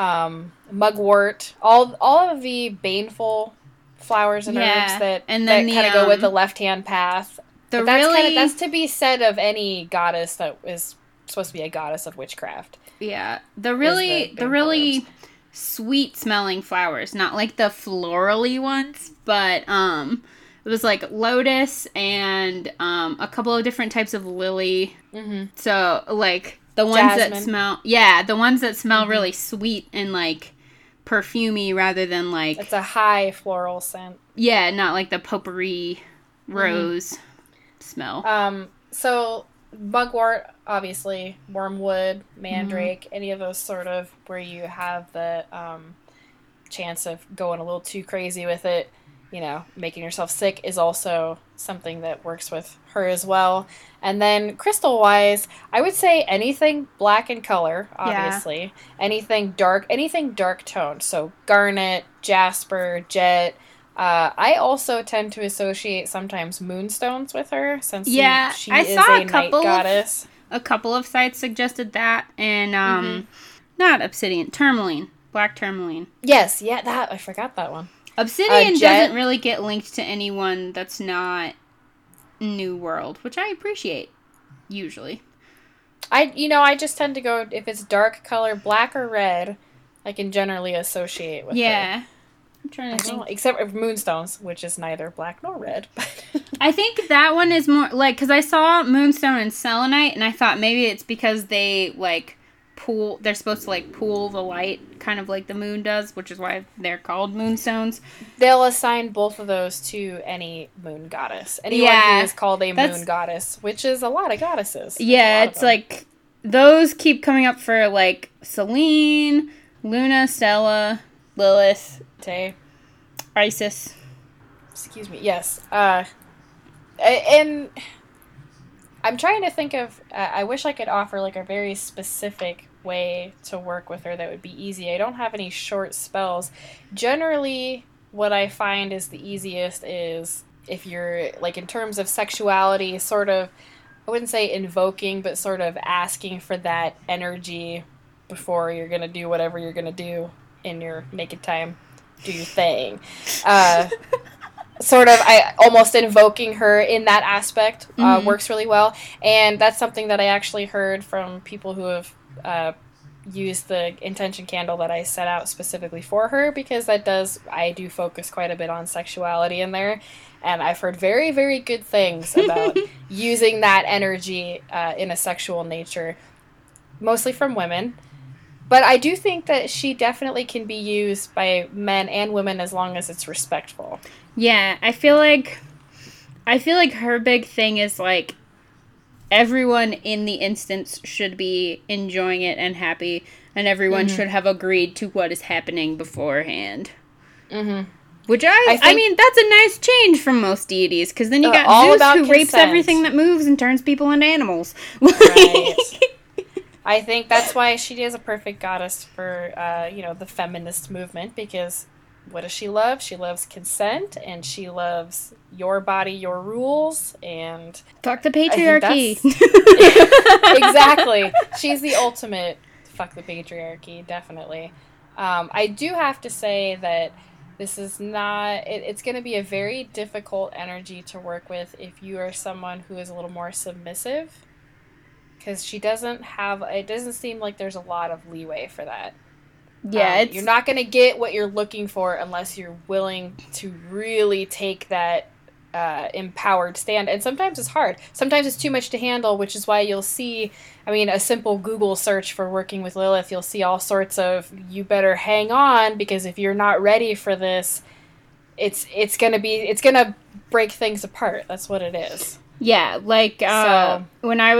Mugwort. All of the baneful flowers and herbs that kind of go with the left-hand path. That's to be said of any goddess that is supposed to be a goddess of witchcraft. Yeah, the really sweet smelling flowers, not like the florally ones, but it was like lotus and a couple of different types of lily. Mm-hmm. So like the ones that smell really sweet and like perfumey rather than like it's a high floral scent. Yeah, not like the potpourri rose smell. So mugwort, obviously, wormwood, mandrake, any of those sort of where you have the chance of going a little too crazy with it, making yourself sick is also something that works with her as well. And then crystal-wise, I would say anything black in color, obviously. Yeah. Anything dark toned. So garnet, jasper, jet. I also tend to associate sometimes moonstones with her, since she is a night goddess. A couple of sites suggested that, and not obsidian, tourmaline, black tourmaline. Yes, I forgot that one. Obsidian doesn't really get linked to anyone that's not New World, which I appreciate, usually. I just tend to go, if it's dark color, black or red, I can generally associate with her. I'm trying to think. Except for moonstones, which is neither black nor red. I think that one is more, like, because I saw moonstone and selenite, and I thought maybe it's because they, like, they're supposed to, like, pool the light, kind of like the moon does, which is why they're called moonstones. They'll assign both of those to any moon goddess. Anyone who is called a moon goddess, which is a lot of goddesses. Yeah, it's like, those keep coming up for, like, Selene, Luna, Stella, Lilith, Isis. Excuse me. Yes. And I'm trying to think of. I wish I could offer like a very specific way to work with her that would be easy. I don't have any short spells. Generally, what I find is the easiest is if you're like in terms of sexuality, sort of. I wouldn't say invoking, but sort of asking for that energy before you're gonna do whatever you're gonna do in your naked time. Do your thing. Sort of, I almost invoking her in that aspect works really well. And that's something that I actually heard from people who have used the intention candle that I set out specifically for her, because I do focus quite a bit on sexuality in there. And I've heard very, very good things about using that energy in a sexual nature, mostly from women. But I do think that she definitely can be used by men and women as long as it's respectful. Yeah, I feel like her big thing is like everyone in the instance should be enjoying it and happy, and everyone should have agreed to what is happening beforehand. Mm-hmm. Which I mean, that's a nice change from most deities, because then you got Zeus who rapes everything that moves and turns people into animals. Right. I think that's why she is a perfect goddess for, the feminist movement, because what does she love? She loves consent, and she loves your body, your rules, and... Fuck the patriarchy. Exactly. She's the ultimate fuck the patriarchy, definitely. I do have to say that this is not... It's going to be a very difficult energy to work with if you are someone who is a little more submissive. Because she doesn't have... It doesn't seem like there's a lot of leeway for that. Yeah, you're not going to get what you're looking for unless you're willing to really take that empowered stand. And sometimes it's hard. Sometimes it's too much to handle, which is why you'll see... I mean, a simple Google search for working with Lilith, you'll see all sorts of, you better hang on, because if you're not ready for this, it's going to break things apart. That's what it is. Yeah, like, when I was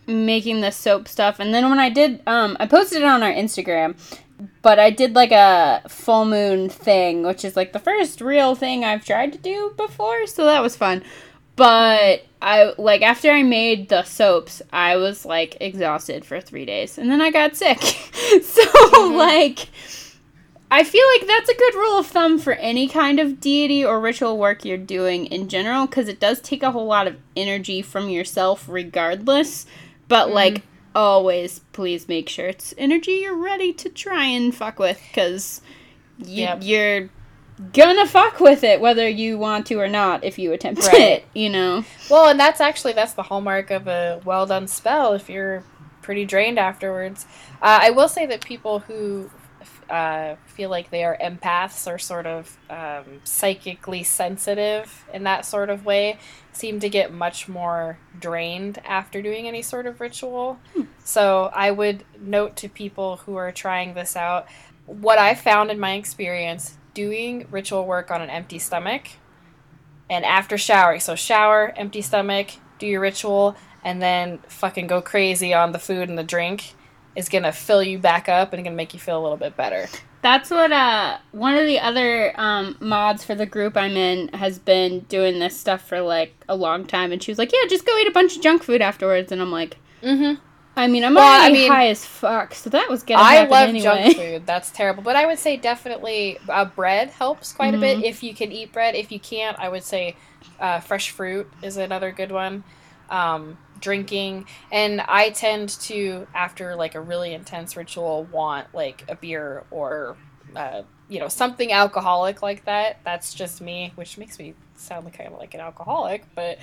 making the soap stuff. And then when I did, I posted it on our Instagram, but I did like a full moon thing, which is like the first real thing I've tried to do before. So that was fun. But I, like, after I made the soaps, I was, like, exhausted for 3 days. And then I got sick. So, like, I feel like that's a good rule of thumb for any kind of deity or ritual work you're doing in general, because it does take a whole lot of energy from yourself regardless. But, like, always, please make sure it's energy you're ready to try and fuck with, because you're gonna fuck with it whether you want to or not if you attempt it, you know. Well, and that's the hallmark of a well done spell if you're pretty drained afterwards. I will say that people who feel like they are empaths or sort of psychically sensitive in that sort of way seem to get much more drained after doing any sort of ritual. So I would note to people who are trying this out, what I found in my experience, doing ritual work on an empty stomach and after showering. So shower, empty stomach, do your ritual, and then fucking go crazy on the food and the drink is going to fill you back up and going to make you feel a little bit better. That's what one of the other mods for the group I'm in has been doing this stuff for like a long time, and she was like, yeah, just go eat a bunch of junk food afterwards. And I'm like, I mean, I'm already high as fuck, so that was gonna happen anyway. I love junk food. That's terrible. But I would say definitely bread helps quite a bit if you can eat bread. If you can't, I would say fresh fruit is another good one. Drinking. And I tend to, after like a really intense ritual, want like a beer or, something alcoholic like that. That's just me, which makes me sound like kind of like an alcoholic, but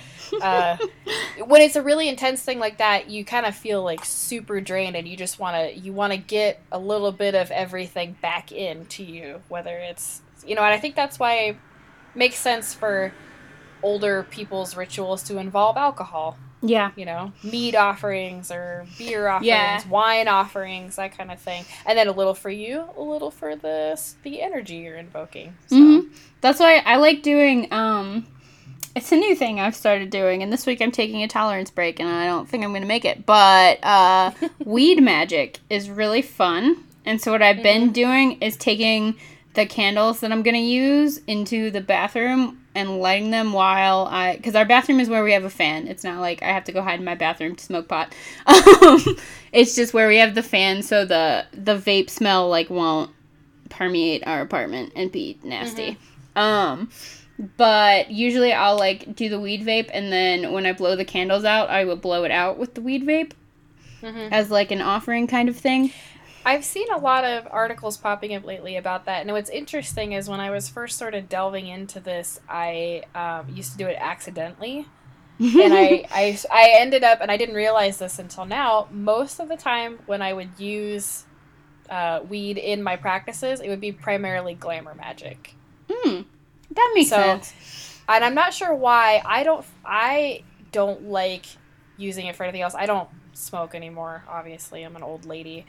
when it's a really intense thing like that, you kind of feel like super drained, and you just want to get a little bit of everything back into you, whether it's, and I think that's why it makes sense for older people's rituals to involve alcohol. Yeah. Mead offerings or beer offerings, wine offerings, that kind of thing. And then a little for you, a little for the energy you're invoking. So. That's why I like doing, it's a new thing I've started doing, and this week I'm taking a tolerance break, and I don't think I'm going to make it, but weed magic is really fun. And so what I've been doing is taking the candles that I'm going to use into the bathroom and lighting them because our bathroom is where we have a fan. It's not like I have to go hide in my bathroom to smoke pot. It's just where we have the fan, so the vape smell like won't permeate our apartment and be nasty. But usually I'll like do the weed vape, and then when I blow the candles out, I will blow it out with the weed vape as like an offering kind of thing. I've seen a lot of articles popping up lately about that, and what's interesting is when I was first sort of delving into this, I used to do it accidentally, and I ended up, and I didn't realize this until now, most of the time when I would use weed in my practices, it would be primarily glamour magic. That makes sense. And I'm not sure why. I don't like using it for anything else. I don't smoke anymore, obviously. I'm an old lady.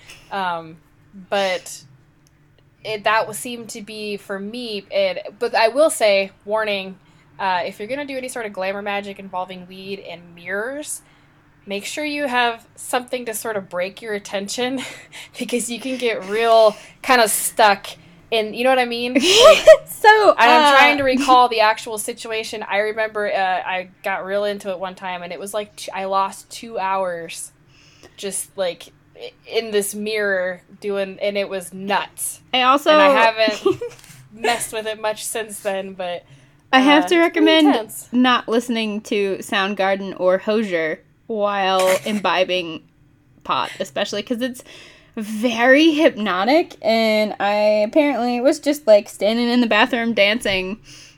But that seemed to be for me. But I will say, warning, if you're going to do any sort of glamour magic involving weed and mirrors, make sure you have something to sort of break your attention, because you can get real kind of stuck in, you know what I mean? So, I'm trying to recall the actual situation. I remember I got real into it one time, and it was like I lost 2 hours just like in this mirror and it was nuts. I haven't messed with it much since then, but I have to recommend not listening to Soundgarden or Hozier while imbibing pot, especially because it's very hypnotic, and I apparently was just like standing in the bathroom dancing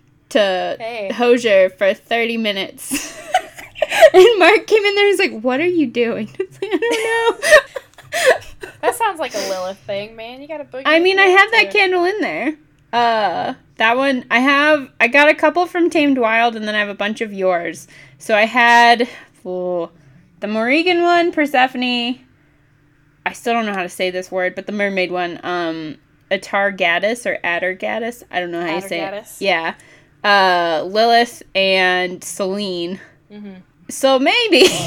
to Hozier for 30 minutes. And Mark came in there, he's like, what are you doing? I don't know. That sounds like a Lilith thing, man. You gotta boogie. I mean, I have that candle in there. That one, I got a couple from Tamed Wild, and then I have a bunch of yours. So I had the Morrigan one, Persephone. I still don't know how to say this word, but the mermaid one, Atargatis or Atargatis. I don't know how you say it. Yeah. Lilith and Selene. So maybe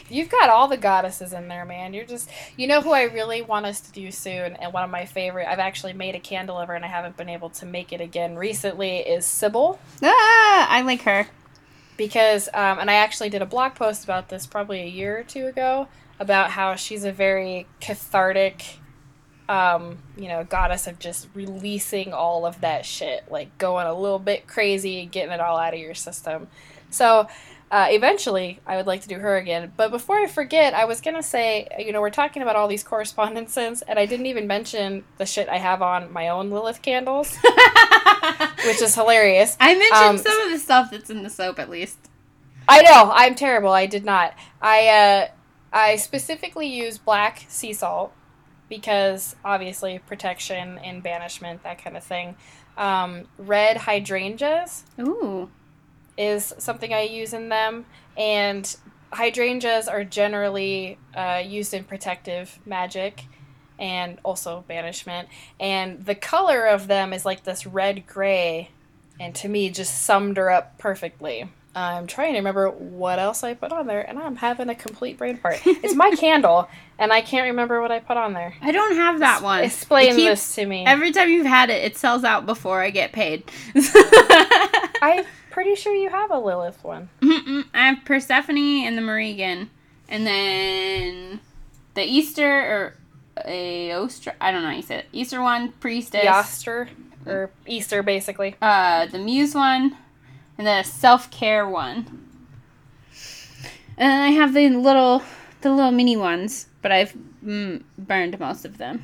You've got all the goddesses in there, man. You're just, you know who I really want us to do soon, and one of my favorite, I've actually made a candle of her and I haven't been able to make it again recently, is Sybil. I like her. Because, and I actually did a blog post about this probably a year or two ago, about how she's a very cathartic, goddess of just releasing all of that shit, like going a little bit crazy and getting it all out of your system. So, eventually, I would like to do her again. But before I forget, I was going to say, we're talking about all these correspondences, and I didn't even mention the shit I have on my own Lilith candles, which is hilarious. I mentioned some of the stuff that's in the soap, at least. I know. I'm terrible. I did not. I specifically use black sea salt because, obviously, protection and banishment, that kind of thing. Red hydrangeas. Ooh. Is something I use in them, and hydrangeas are generally used in protective magic and also banishment, and the color of them is like this red-gray, and to me just summed her up perfectly. I'm trying to remember what else I put on there, and I'm having a complete brain fart. It's my candle, and I can't remember what I put on there. I don't have that one. Explain this to me. Every time you've had it, it sells out before I get paid. I'm pretty sure you have a Lilith one. I have Persephone and the Morrigan. And then the Easter, or Aostra, I don't know how you say it. Easter one, Priestess. Yoster, or Easter, basically. The Muse one. And then a self-care one. And then I have the little mini ones, but I've burned most of them.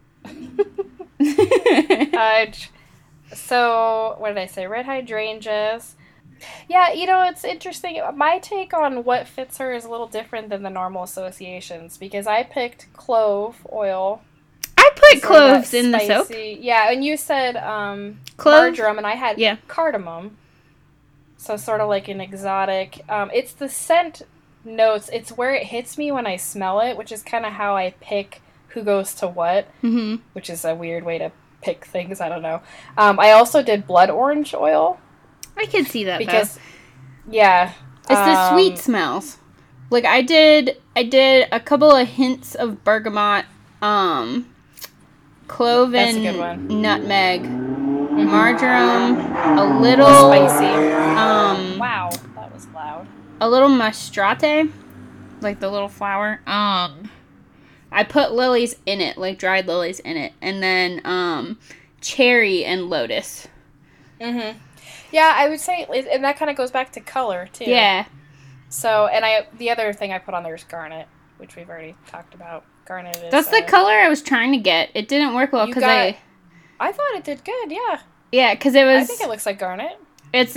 So, what did I say? Red hydrangeas. Yeah, it's interesting. My take on what fits her is a little different than the normal associations, because I picked clove oil. I put cloves in the soap. Yeah, and you said marjoram, and I had cardamom. So sort of like an exotic. It's the scent notes. It's where it hits me when I smell it, which is kind of how I pick who goes to what, which is a weird way to pick things. I don't know. I also did blood orange oil. I could see that because, yeah, it's the sweet smells. Like I did a couple of hints of bergamot, clove and nutmeg. Marjoram, a little spicy. Wow, that was loud. A little mastrate, like the little flower. I put lilies in it, like dried lilies in it, and then cherry and lotus. Yeah, I would say, and that kind of goes back to color too. Yeah. So, and the other thing I put on there is garnet, which we've already talked about. Garnet is. That's the color I was trying to get. It didn't work well because I thought it did good, yeah. Yeah, because it was... I think it looks like garnet. It's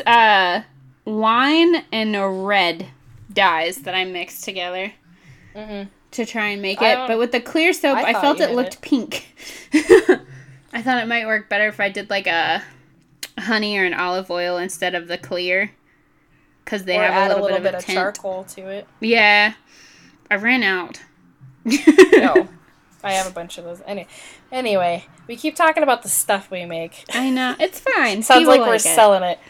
wine and red dyes that I mixed together to try and make it. But with the clear soap, I felt it looked pink. I thought it might work better if I did like a honey or an olive oil instead of the clear. Because they have a little bit of charcoal to it. Yeah. I ran out. No. I have a bunch of those. Anyway, we keep talking about the stuff we make. I know. It's fine. Sounds like we're selling it.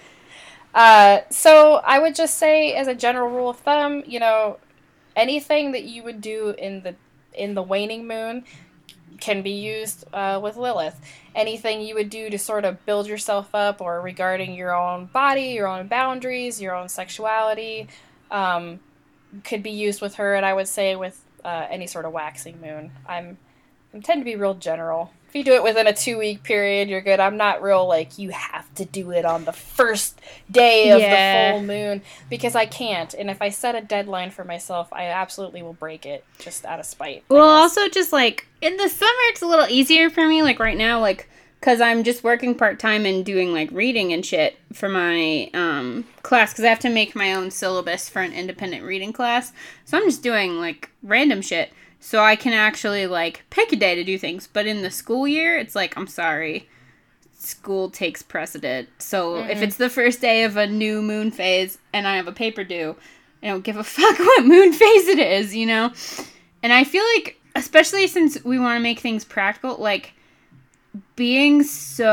So I would just say, as a general rule of thumb, anything that you would do in the waning moon can be used with Lilith. Anything you would do to sort of build yourself up or regarding your own body, your own boundaries, your own sexuality, could be used with her. And I would say with any sort of waxing moon. I tend to be real general. If you do it within a 2-week period, you're good. I'm not real like, you have to do it on the first day of the full moon, because I can't. And if I set a deadline for myself, I absolutely will break it just out of spite. Well, also just like in the summer, it's a little easier for me. Like right now, like, because I'm just working part-time and doing like reading and shit for my class, because I have to make my own syllabus for an independent reading class. So I'm just doing like random shit. So I can actually, like, pick a day to do things. But in the school year, it's like, I'm sorry. School takes precedent. So if it's the first day of a new moon phase and I have a paper due, I don't give a fuck what moon phase it is, And I feel like, especially since we want to make things practical, like, being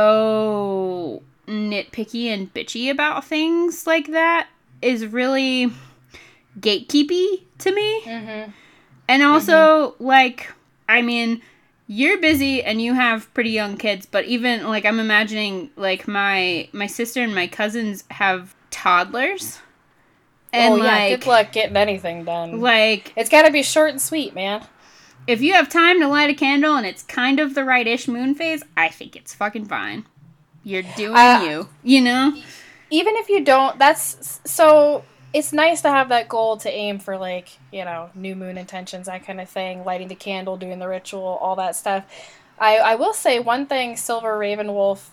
so nitpicky and bitchy about things like that is really gatekeepy to me. Mm-hmm. And also, like, I mean, you're busy and you have pretty young kids, but even, like, I'm imagining, like, my sister and my cousins have toddlers. And, good luck getting anything done. Like, it's gotta be short and sweet, man. If you have time to light a candle and it's kind of the right-ish moon phase, I think it's fucking fine. You're doing you know? Even if you don't, so it's nice to have that goal to aim for, like, you know, new moon intentions, that kind of thing, lighting the candle, doing the ritual, all that stuff. I will say one thing Silver Ravenwolf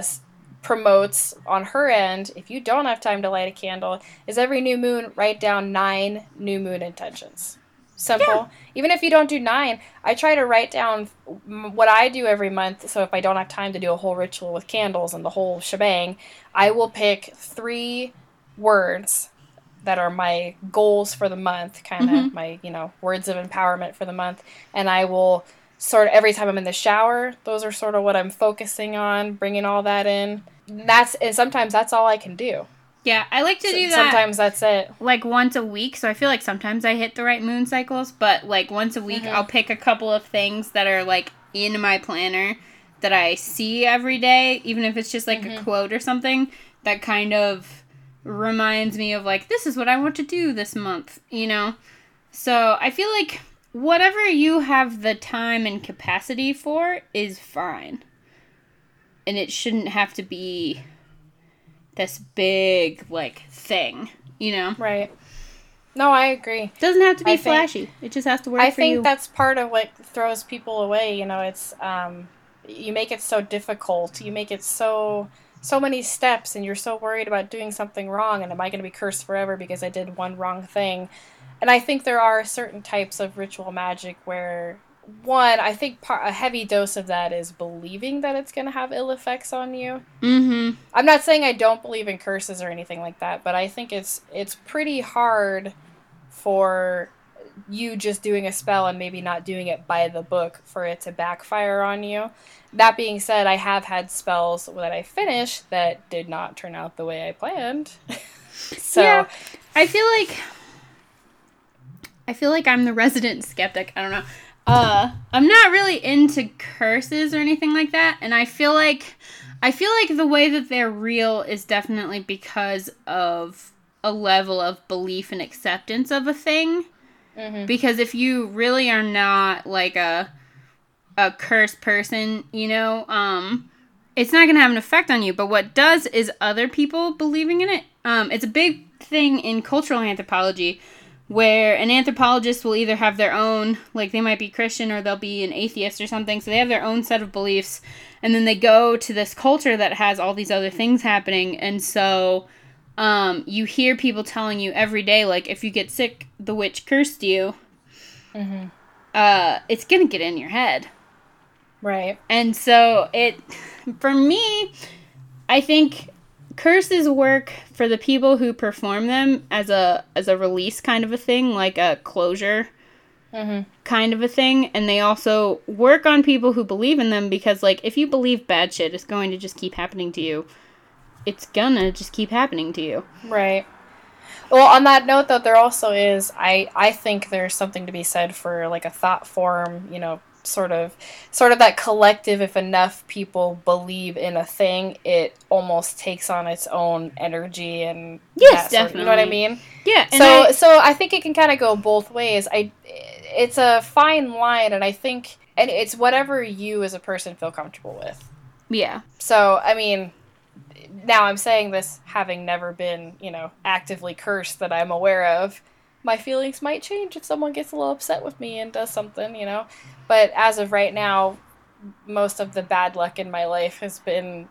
promotes on her end, if you don't have time to light a candle, is every new moon, write down 9 new moon intentions. Simple. Yeah. Even if you don't do 9, I try to write down what I do every month. So if I don't have time to do a whole ritual with candles and the whole shebang, I will pick 3 words that are my goals for the month, kind of my, you know, words of empowerment for the month. And I will sort of, every time I'm in the shower, those are sort of what I'm focusing on, bringing all that in. And sometimes that's all I can do. Yeah, I like to do that. Sometimes that's it. Like, once a week, so I feel like sometimes I hit the right moon cycles, but, like, once a week, I'll pick a couple of things that are, like, in my planner that I see every day, even if it's just, like, a quote or something that kind of reminds me of, like, this is what I want to do this month, you know? So, I feel like whatever you have the time and capacity for is fine. And it shouldn't have to be this big, like, thing, you know? Right. No, I agree. Doesn't have to be flashy. It just has to work for you. I think that's part of what throws people away, you know, it's, you make it so difficult. You make it so many steps, and you're so worried about doing something wrong, and am I going to be cursed forever because I did one wrong thing? And I think there are certain types of ritual magic where, one, I think a heavy dose of that is believing that it's going to have ill effects on you. Mm-hmm. I'm not saying I don't believe in curses or anything like that, but I think it's pretty hard for you just doing a spell and maybe not doing it by the book for it to backfire on you. That being said, I have had spells that I finished that did not turn out the way I planned. So yeah, I feel like I'm the resident skeptic. I don't know. I'm not really into curses or anything like that, and I feel like the way that they're real is definitely because of a level of belief and acceptance of a thing. Mm-hmm. Because if you really are not, like, a cursed person, you know, it's not going to have an effect on you. But what does is other people believing in it. It's a big thing in cultural anthropology, where an anthropologist will either have their own, like, they might be Christian or they'll be an atheist or something, so they have their own set of beliefs, and then they go to this culture that has all these other things happening, and so you hear people telling you every day, like, if you get sick, the witch cursed you. Mm-hmm. It's gonna get in your head. Right. And so for me, I think curses work for the people who perform them as a release kind of a thing, like a closure kind of a thing, and they also work on people who believe in them, because, like, if you believe bad shit is going to just keep happening to you, it's gonna just keep happening to you. Right. Well, on that note, though, there also is, I think there's something to be said for, like, a thought form, you know, sort of that collective. If enough people believe in a thing, it almost takes on its own energy, and yes, definitely. You know what I mean? Yeah. And so I think it can kind of go both ways. It's a fine line, and I think, and it's whatever you as a person feel comfortable with. Yeah. So I mean, now I'm saying this having never been, you know, actively cursed that I'm aware of. My feelings might change if someone gets a little upset with me and does something, you know. But as of right now, most of the bad luck in my life has been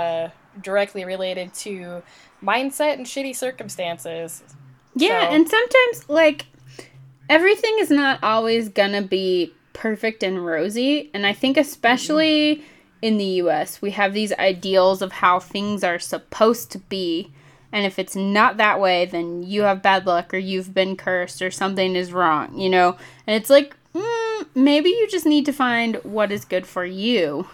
directly related to mindset and shitty circumstances. Yeah, and sometimes, like, everything is not always gonna be perfect and rosy. And I think especially in the U.S., we have these ideals of how things are supposed to be. And if it's not that way, then you have bad luck, or you've been cursed, or something is wrong, you know? And it's like, maybe you just need to find what is good for you,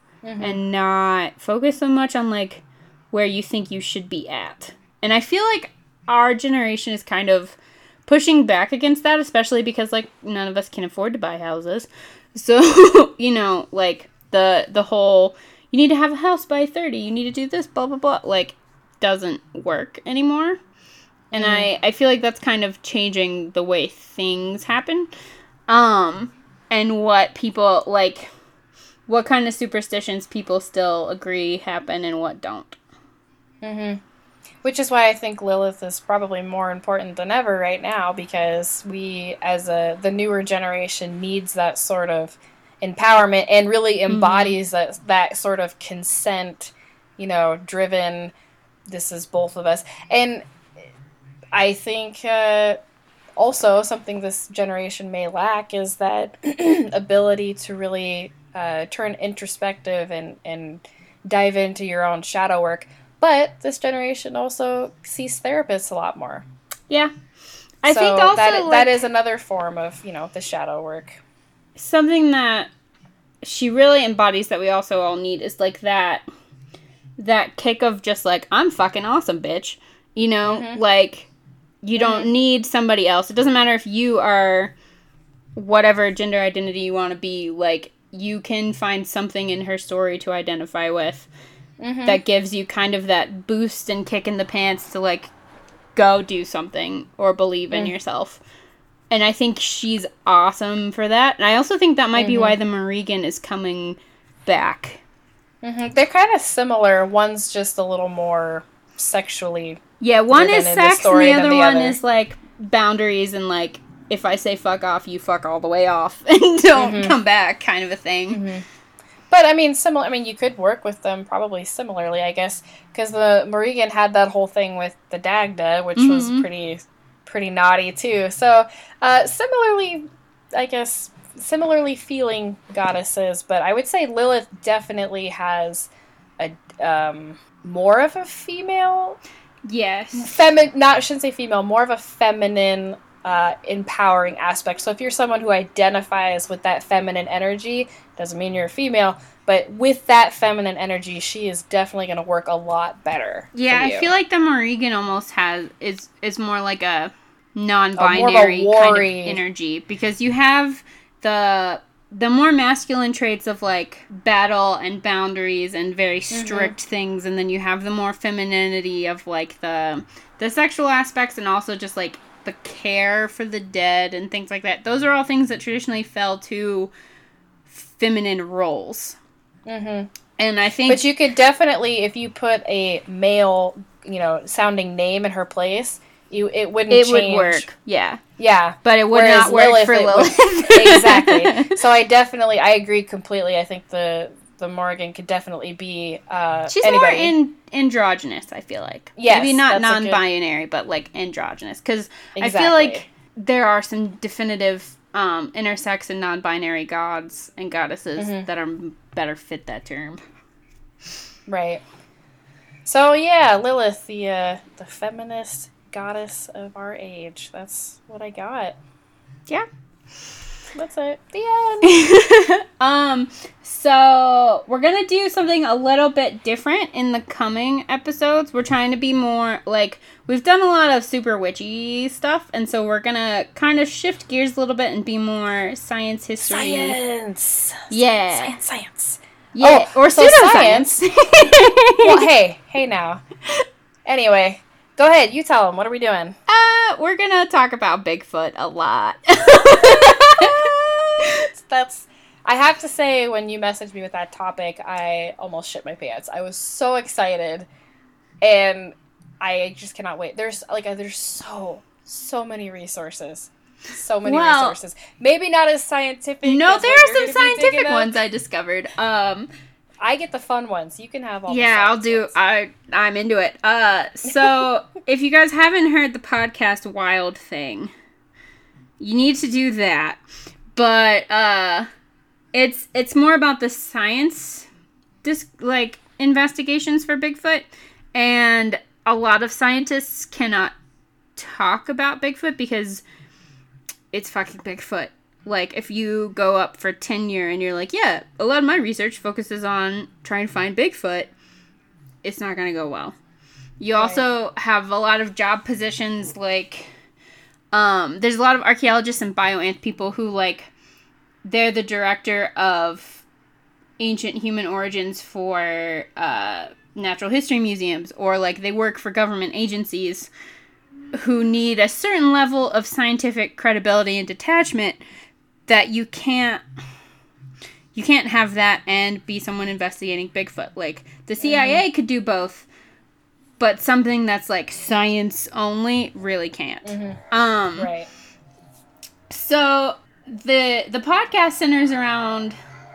and not focus so much on, like, where you think you should be at. And I feel like our generation is kind of pushing back against that, especially because, like, none of us can afford to buy houses. So, you know, like, the whole, you need to have a house by 30, you need to do this, blah, blah, blah, like, doesn't work anymore. And I feel like that's kind of changing the way things happen. And what people, like, what kind of superstitions people still agree happen and what don't. Mm-hmm. Which is why I think Lilith is probably more important than ever right now, because we, as the newer generation, needs that sort of empowerment and really embodies that sort of consent, you know, driven, this is both of us. And I think also something this generation may lack is that ability to really turn introspective and dive into your own shadow work. But this generation also sees therapists a lot more. Yeah. I think also that is another form of, you know, the shadow work. Something that she really embodies that we also all need is, like, that kick of just, like, I'm fucking awesome, bitch. You know? Like, you don't need somebody else. It doesn't matter if you are whatever gender identity you want to be. Like, you can find something in her story to identify with that gives you kind of that boost and kick in the pants to, like, go do something or believe in yourself. And I think she's awesome for that. And I also think that might be why the Morrigan is coming back. They're kind of similar. One's just a little more sexually... Yeah, one is sex and the other one is, like, boundaries and, like, if I say fuck off, you fuck all the way off and don't come back kind of a thing. But, I mean, you could work with them probably similarly, I guess, because the Morrigan had that whole thing with the Dagda, which was pretty naughty, too. So, similarly feeling goddesses, but I would say Lilith definitely has a more of a female... Yes. I shouldn't say female, more of a feminine, empowering aspect. So if you're someone who identifies with that feminine energy, doesn't mean you're a female, but with that feminine energy, she is definitely going to work a lot better. Yeah, I feel like the Morrigan almost is more like a non-binary kind of energy, because you have the more masculine traits of, like, battle and boundaries and very strict things, and then you have the more femininity of, like, the sexual aspects and also just, like, the care for the dead and things like that. Those are all things that traditionally fell to feminine roles. And I think... But you could definitely, if you put a male, you know, sounding name in her place... It wouldn't change. It would work, yeah. Yeah. But it would not work for Lilith. Exactly. So I agree completely. I think the Morrigan could definitely be she's anybody. More androgynous, I feel like. Yes. Maybe not non-binary, but, like, androgynous. Because I feel like there are some definitive intersex and non-binary gods and goddesses that are better fit that term. Right. So, yeah, Lilith, the feminist goddess of our age. That's what I got. Yeah. That's it. The end. So we're gonna do something a little bit different in the coming episodes. We're trying to be more, like, we've done a lot of super witchy stuff, and so we're gonna kind of shift gears a little bit and be more science, history. Science. Yeah. Science. Yeah. Or pseudoscience. Well, hey now. Anyway. Go ahead, you tell them. What are we doing? We're gonna talk about Bigfoot a lot. I have to say, when you messaged me with that topic, I almost shit my pants. I was so excited, and I just cannot wait. There's so many resources. So many resources. Maybe not as scientific. No, there are some scientific ones I discovered. I get the fun ones. You can have all. Yeah, I'll do. I'm into it. So if you guys haven't heard the podcast Wild Thing, you need to do that. But it's more about the science, investigations for Bigfoot, and a lot of scientists cannot talk about Bigfoot because it's fucking Bigfoot. Like, if you go up for tenure and you're like, yeah, a lot of my research focuses on trying to find Bigfoot, it's not going to go well. You also have a lot of job positions, like, There's a lot of archaeologists and bioanth people who, like, they're the director of ancient human origins for natural history museums, or, like, they work for government agencies who need a certain level of scientific credibility and detachment that you can't have that and be someone investigating Bigfoot. Like, the CIA could do both, but something that's, like, science only really can't. Right. So the podcast centers around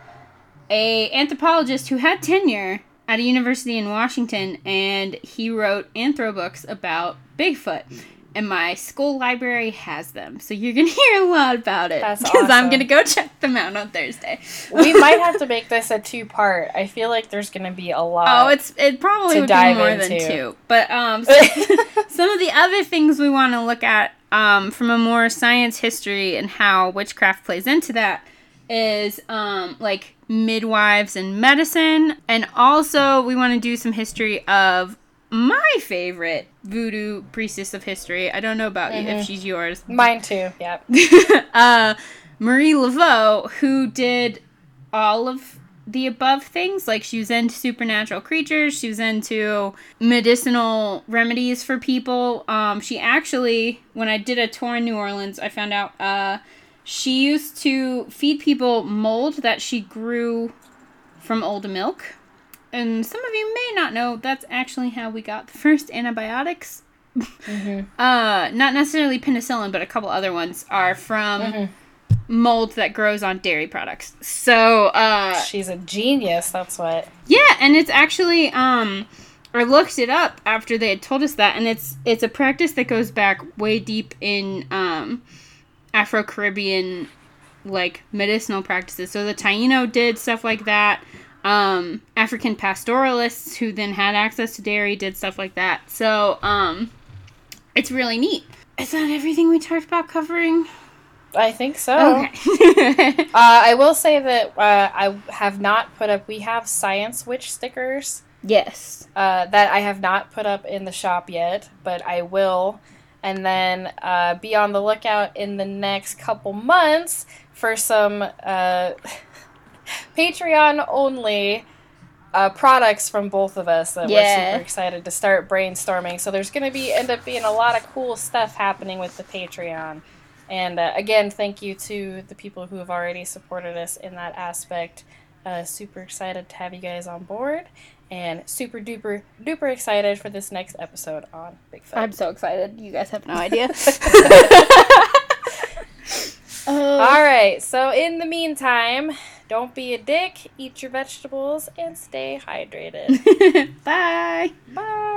a anthropologist who had tenure at a university in Washington, and he wrote anthro books about Bigfoot. And my school library has them, so you're going to hear a lot about it. That's because I'm awesome. going to go check them out on Thursday. We might have to make this a 2-part. I feel like there's going to be a lot. Oh, it probably to would be dive more into. than 2. But some of the other things we want to look at from a more science history and how witchcraft plays into that is like midwives and medicine. And also we want to do some history of my favorite voodoo priestess of history. I don't know about you, if she's yours. Mine too, yep. Marie Laveau, who did all of the above things. Like, she was into supernatural creatures. She was into medicinal remedies for people. She actually, when I did a tour in New Orleans, I found out she used to feed people mold that she grew from old milk. And some of you may not know, that's actually how we got the first antibiotics. Not necessarily penicillin, but a couple other ones are from mold that grows on dairy products. So, she's a genius, that's what. Yeah, and it's actually, I looked it up after they had told us that, and it's a practice that goes back way deep in, Afro-Caribbean, like, medicinal practices. So the Taino did stuff like that. African pastoralists who then had access to dairy did stuff like that. So, it's really neat. Is that everything we talked about covering? I think so. Okay. I will say that I have not put up, we have science witch stickers Yes. that I have not put up in the shop yet, but I will. And then be on the lookout in the next couple months for some Patreon-only products from both of us that we're super excited to start brainstorming. So there's going to end up being a lot of cool stuff happening with the Patreon. And again, thank you to the people who have already supported us in that aspect. Super excited to have you guys on board. And super duper duper excited for this next episode on Bigfoot. I'm so excited. You guys have no idea. Alright, so in the meantime, don't be a dick, eat your vegetables, and stay hydrated. Bye. Bye.